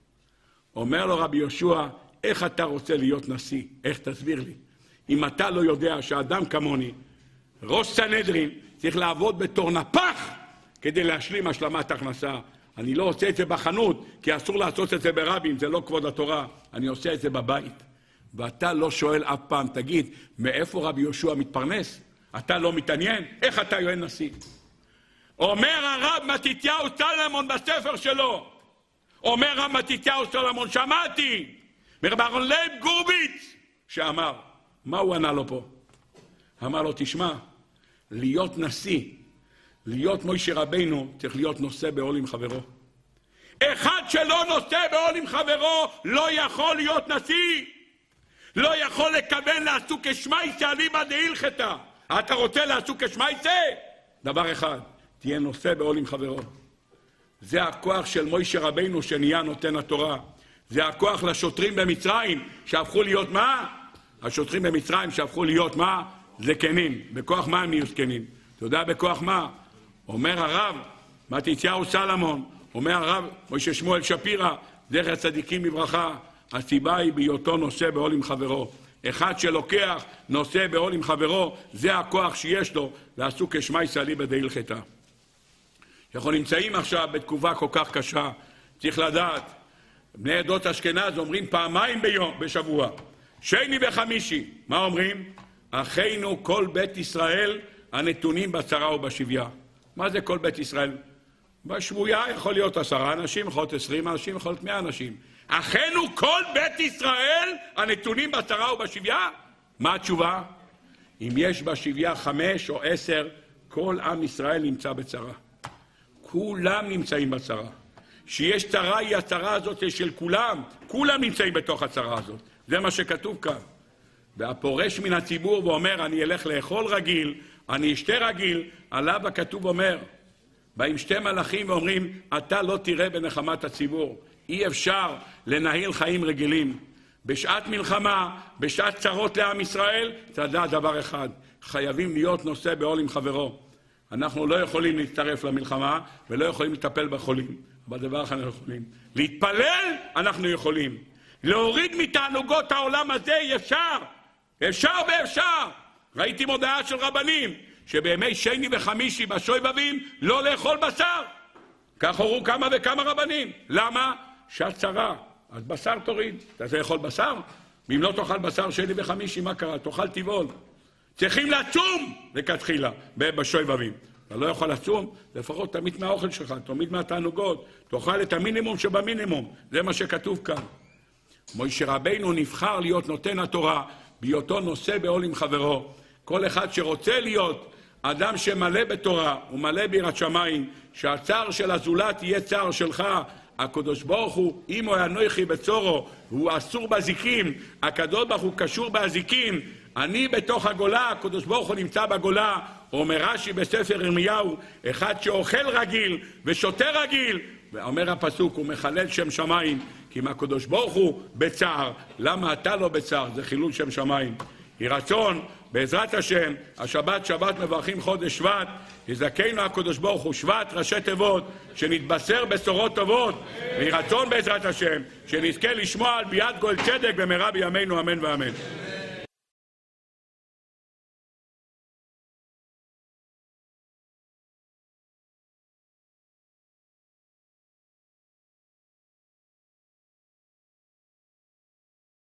אומר לו רבי יהושע, איך אתה רוצה להיות נשיא? איך תסביר לי? אם אתה לא יודע שאדם כמוני, ראש סנהדרין, צריך לעבוד בתור נפח כדי להשלים השלמת הכנסה. אני לא עושה את זה בחנות, כי אסור לעשות את זה ברבים, זה לא כבוד התורה. אני עושה את זה בבית. ואתה לא שואל אף פעם, תגיד, מאיפה רבי יהושע מתפרנס? אתה לא מתעניין? איך אתה יהיה נשיא? אומר הרב מתתיהו סלמון בספר שלו, אומר הרב מתתיהו סלמון, שמעתי מרב אהרון לייב גורביץ, שאמר, מה הוא ענה לו פה? אמר לו, תשמע, להיות נשיא, להיות מוישה רבינו, צריך להיות נושא בעול עם חברו. אחד שלא נושא בעול עם חברו, לא יכול להיות נשיא. לא יכול לכוון לעשו כשמייסה אליבא דהילכתא. אתה רוצה לעשו כשמייסה? דבר אחד, תהיה נושא בעול עם חברו. זה הכוח של מוישה רבינו שנהיה נותן התורה. זה הכוח לשוטרים במצרים שהפכו להיות מה? השוטרים במצרים שהפכו להיות מה? זקנים. בכוח מה הם נהיו זקנים? אתה יודע בכוח מה? אומר הרב מתתיהו סלמון, אומר הרב משה שמואל שפירא, זכר צדיקים לברכה, הסיבה היא בהיותו נושא בעול עם חברו. אחד שלוקח נושא בעול עם חברו, זה הכוח שיש לו לעשו כשמייסה אליבא דהילכתא. אנחנו נמצאים עכשיו בתקופה כל כך קשה, צריך לדעת, בני עדות אשכנז אומרים פעמיים בשבוע, שני וחמישי. מה אומרים? אחינו כל בית ישראל הנתונים בצרה ובשביה. מה זה כל בית ישראל? בשבויה יכול להיות 10 אנשים, יכול להיות 20 אנשים, יכול להיות 100 אנשים. אחינו כל בית ישראל הנתונים בצרה ובשביה? מה התשובה? אם יש בשביה 5 או 10, כל עם ישראל נמצא בצרה. כולם נמצאים בצרה. שיש צרה, היא הצרה הזאת של כולם. כולם נמצאים בתוך הצרה הזאת. זה מה שכתוב כאן. והפורש מן הציבור ואומר, אני אלך לאכול רגיל, אני אשתה רגיל, עליו הכתוב אומר, באים שתי מלאכים ואומרים, אתה לא תראה בנחמת הציבור. אי אפשר לנהל חיים רגילים. בשעת מלחמה, בשעת צרות לעם ישראל, תדע דבר אחד, חייבים להיות נושא בעול עם חברו. אנחנו לא יכולים להצטרף למלחמה ולא יכולים לטפל בחולים. בדבר אחד אנחנו יכולים. להתפלל אנחנו יכולים. להוריד מתענוגות העולם הזה אפשר. אפשר ואפשר. ראיתי מודעה של רבנים שבימי שני וחמישי בשובבים לא לאכול בשר. כך הורו כמה וכמה רבנים. למה? שעת צרה. אז בשר תוריד. אתה רוצה לאכול בשר? ואם לא תאכל בשר שני וחמישי, מה קרה? תאכל טבעול. צריכים לצום לכתחילה בשובבים. אתה לא יכול לצום, לפחות תמיד מהאוכל שלך, תמיד מהתענוגות, תאכל את המינימום שבמינימום. זה מה שכתוב כאן. משה רבינו נבחר להיות נותן התורה, בהיותו נושא בעול עם חברו. כל אחד שרוצה להיות אדם שמלא בתורה ומלא ביראת שמיים, שהצער של הזולת יהיה צער שלך. הקדוש ברוך הוא, אם הוא אנוכי בצורו, הוא אסור בזיקים, הקדוש ברוך הוא קשור באזיקים, אני בתוך הגולה, הקדוש ברוך הוא נמצא בגולה. אומר רש"י בספר ירמיהו, אחד שאוכל רגיל ושותה רגיל, ואומר הפסוק, הוא מחלל שם שמיים, כי אם הקדוש ברוך הוא בצער, למה אתה לא בצער? זה חילול שם שמיים. יהי רצון, בעזרת השם, השבת שבת מברכים חודש שבט, יזכנו הקדוש ברוך הוא, שבט ראשי תיבות, שנתבשר בשורות טובות, ויהי רצון בעזרת השם, שנזכה לשמוע על ביאת גואל צדק במהרה בימינו, אמן ואמן.